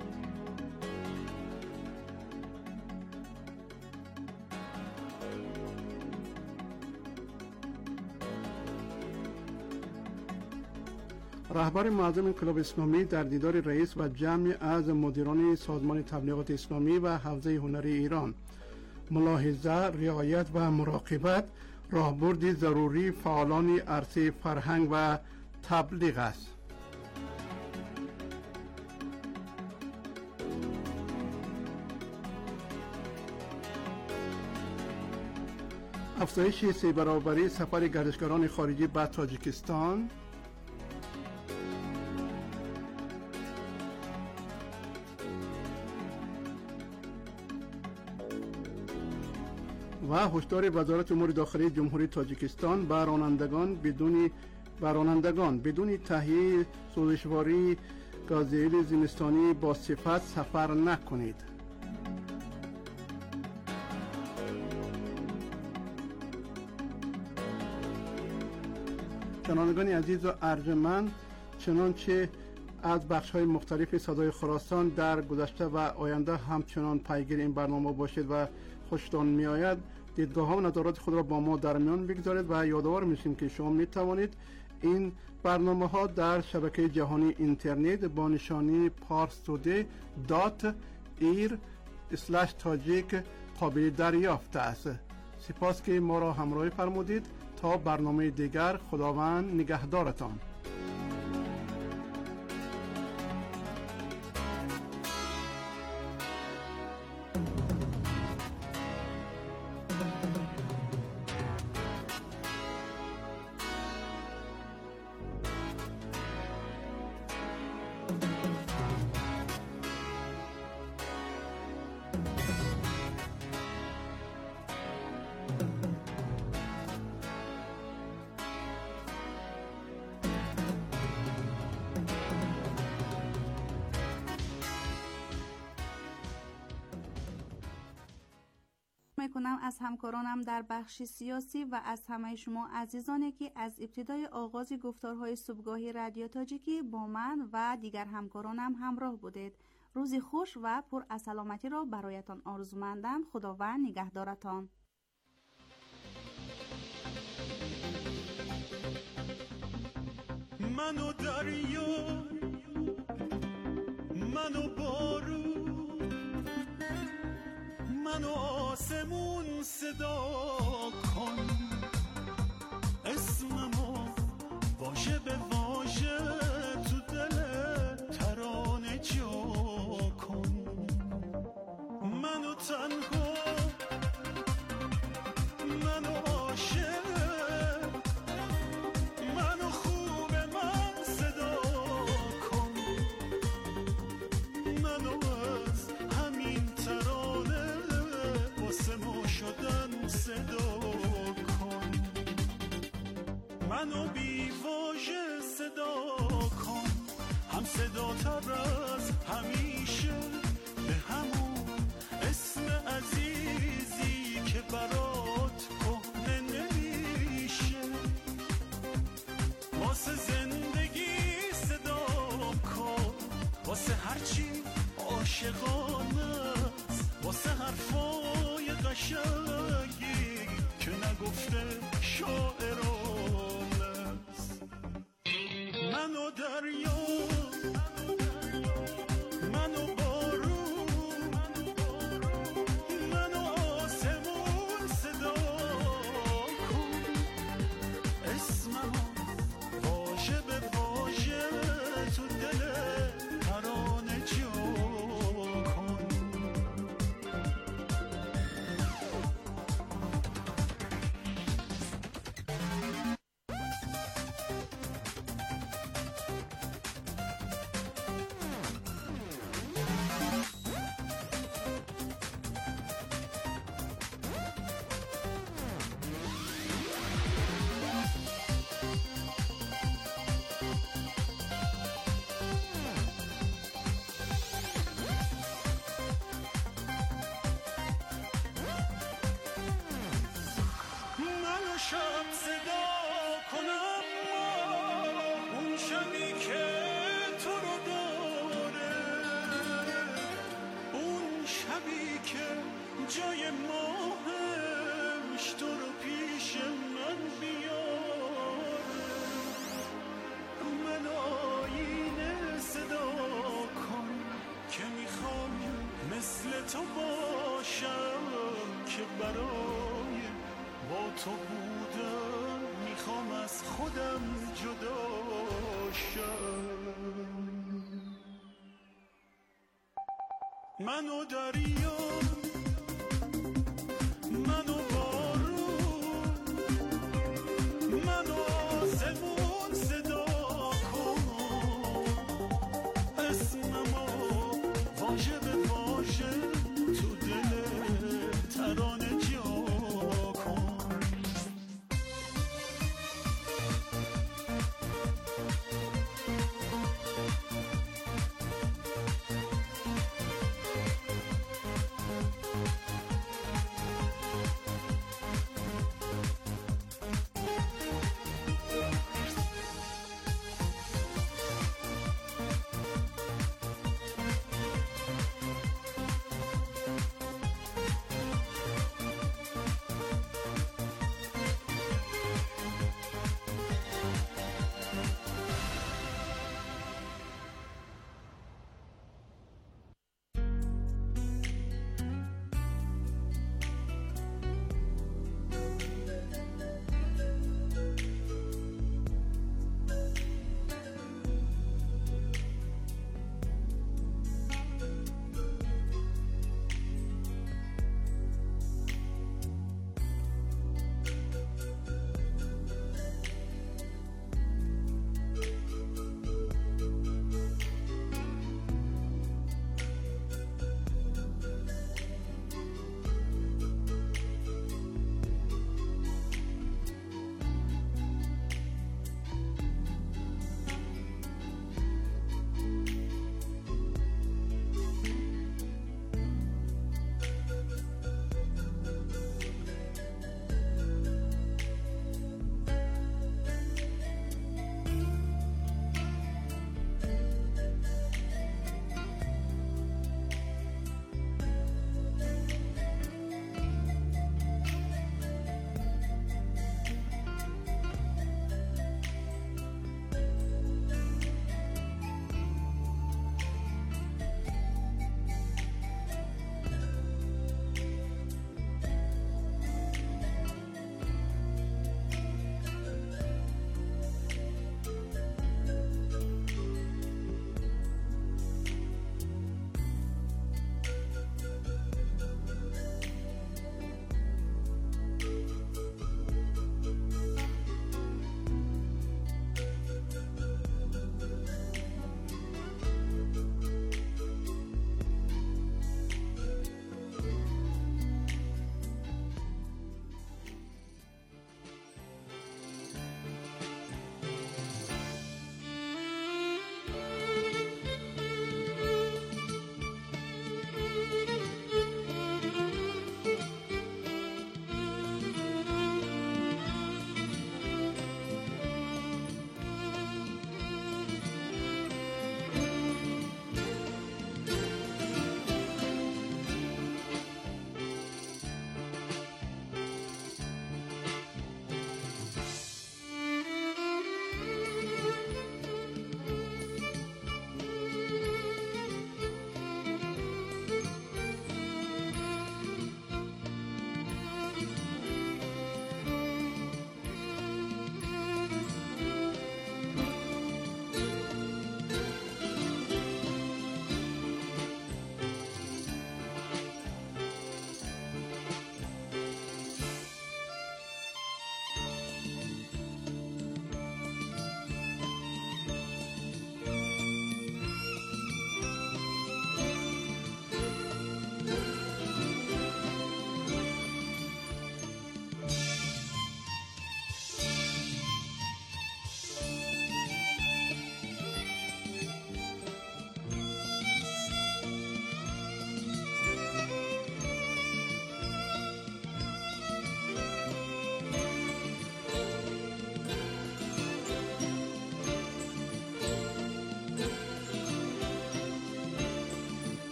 رهبر معظم انقلاب اسلامی در دیدار رئیس و جمعی از مدیران سازمان تبلیغات اسلامی و حوزه هنری ایران: ملاحظه، رعایت و مراقبت راهبرد ضروری فعالان عرصه فرهنگ و تبلیغ است. افزایش 3 برابری سفر گردشگران خارجی به تاجیکستان. و هشدار وزارت امور داخلی جمهوری تاجیکستان به رانندگان بدون تهیه سوزشواری گازوئیل زمستانی با صفت سفر نکنید. شنوندگان عزیز و ارجمند، چنانچه از بخش‌های مختلف صدای خراسان در گذشته و آینده همچنان پیگیر این برنامه باشید و خوشتان می‌آید، دیدگاه ها و نظرات خود را با ما در میان بگذارید و یادآور میشیم که شما می توانید این برنامه ها در شبکه جهانی اینترنت با نشانی parstoday.ir/tajik قابل دریافت است. سپاس که ما را همراهی فرمودید. تا برنامه دیگر، خداوند نگهدارتان. میکنم از همکارانم در بخش سیاسی و از همه شما عزیزانی که از ابتدای آغاز گفتارهای صبحگاهی رادیو تاجیکی با من و دیگر همکارانم همراه بودید. روزی خوش و پر از سلامتی را برایتان آرزومندم. خداوند نگهدارتان. منو دریا، منو بارون، منو آسمون صدا کن، اسممو واژه به واژه تو دل ترانه جا کن. منو تنها، منو عاشق، منو خوب من صدا کن، منو از همین ترانه واسه ما شدن صدا کن. منو بی واژه صدا کن، هم صدا تر از همیشه، به همون اسم عزیزی که برات کهنه نمیشه. واسه زندگی صدا کن، واسه هرچی عاشقانه است، واسه حرفای قشنگی که نگفته شاعرانه است. منو دریا، منو بارون، منو آسمون صدا کن، اسممو واژه به واژه تو دل ترانه جا کن. شب صدا کنم اون شبی که تو رو داره، اون شبی که جای ماهش تو رو پیش من بیاره. من آینه صدا کن که میخوام مثل تو باشم، که برای با تو بودم میخوام از خودم جدا شم. منو دریا، منو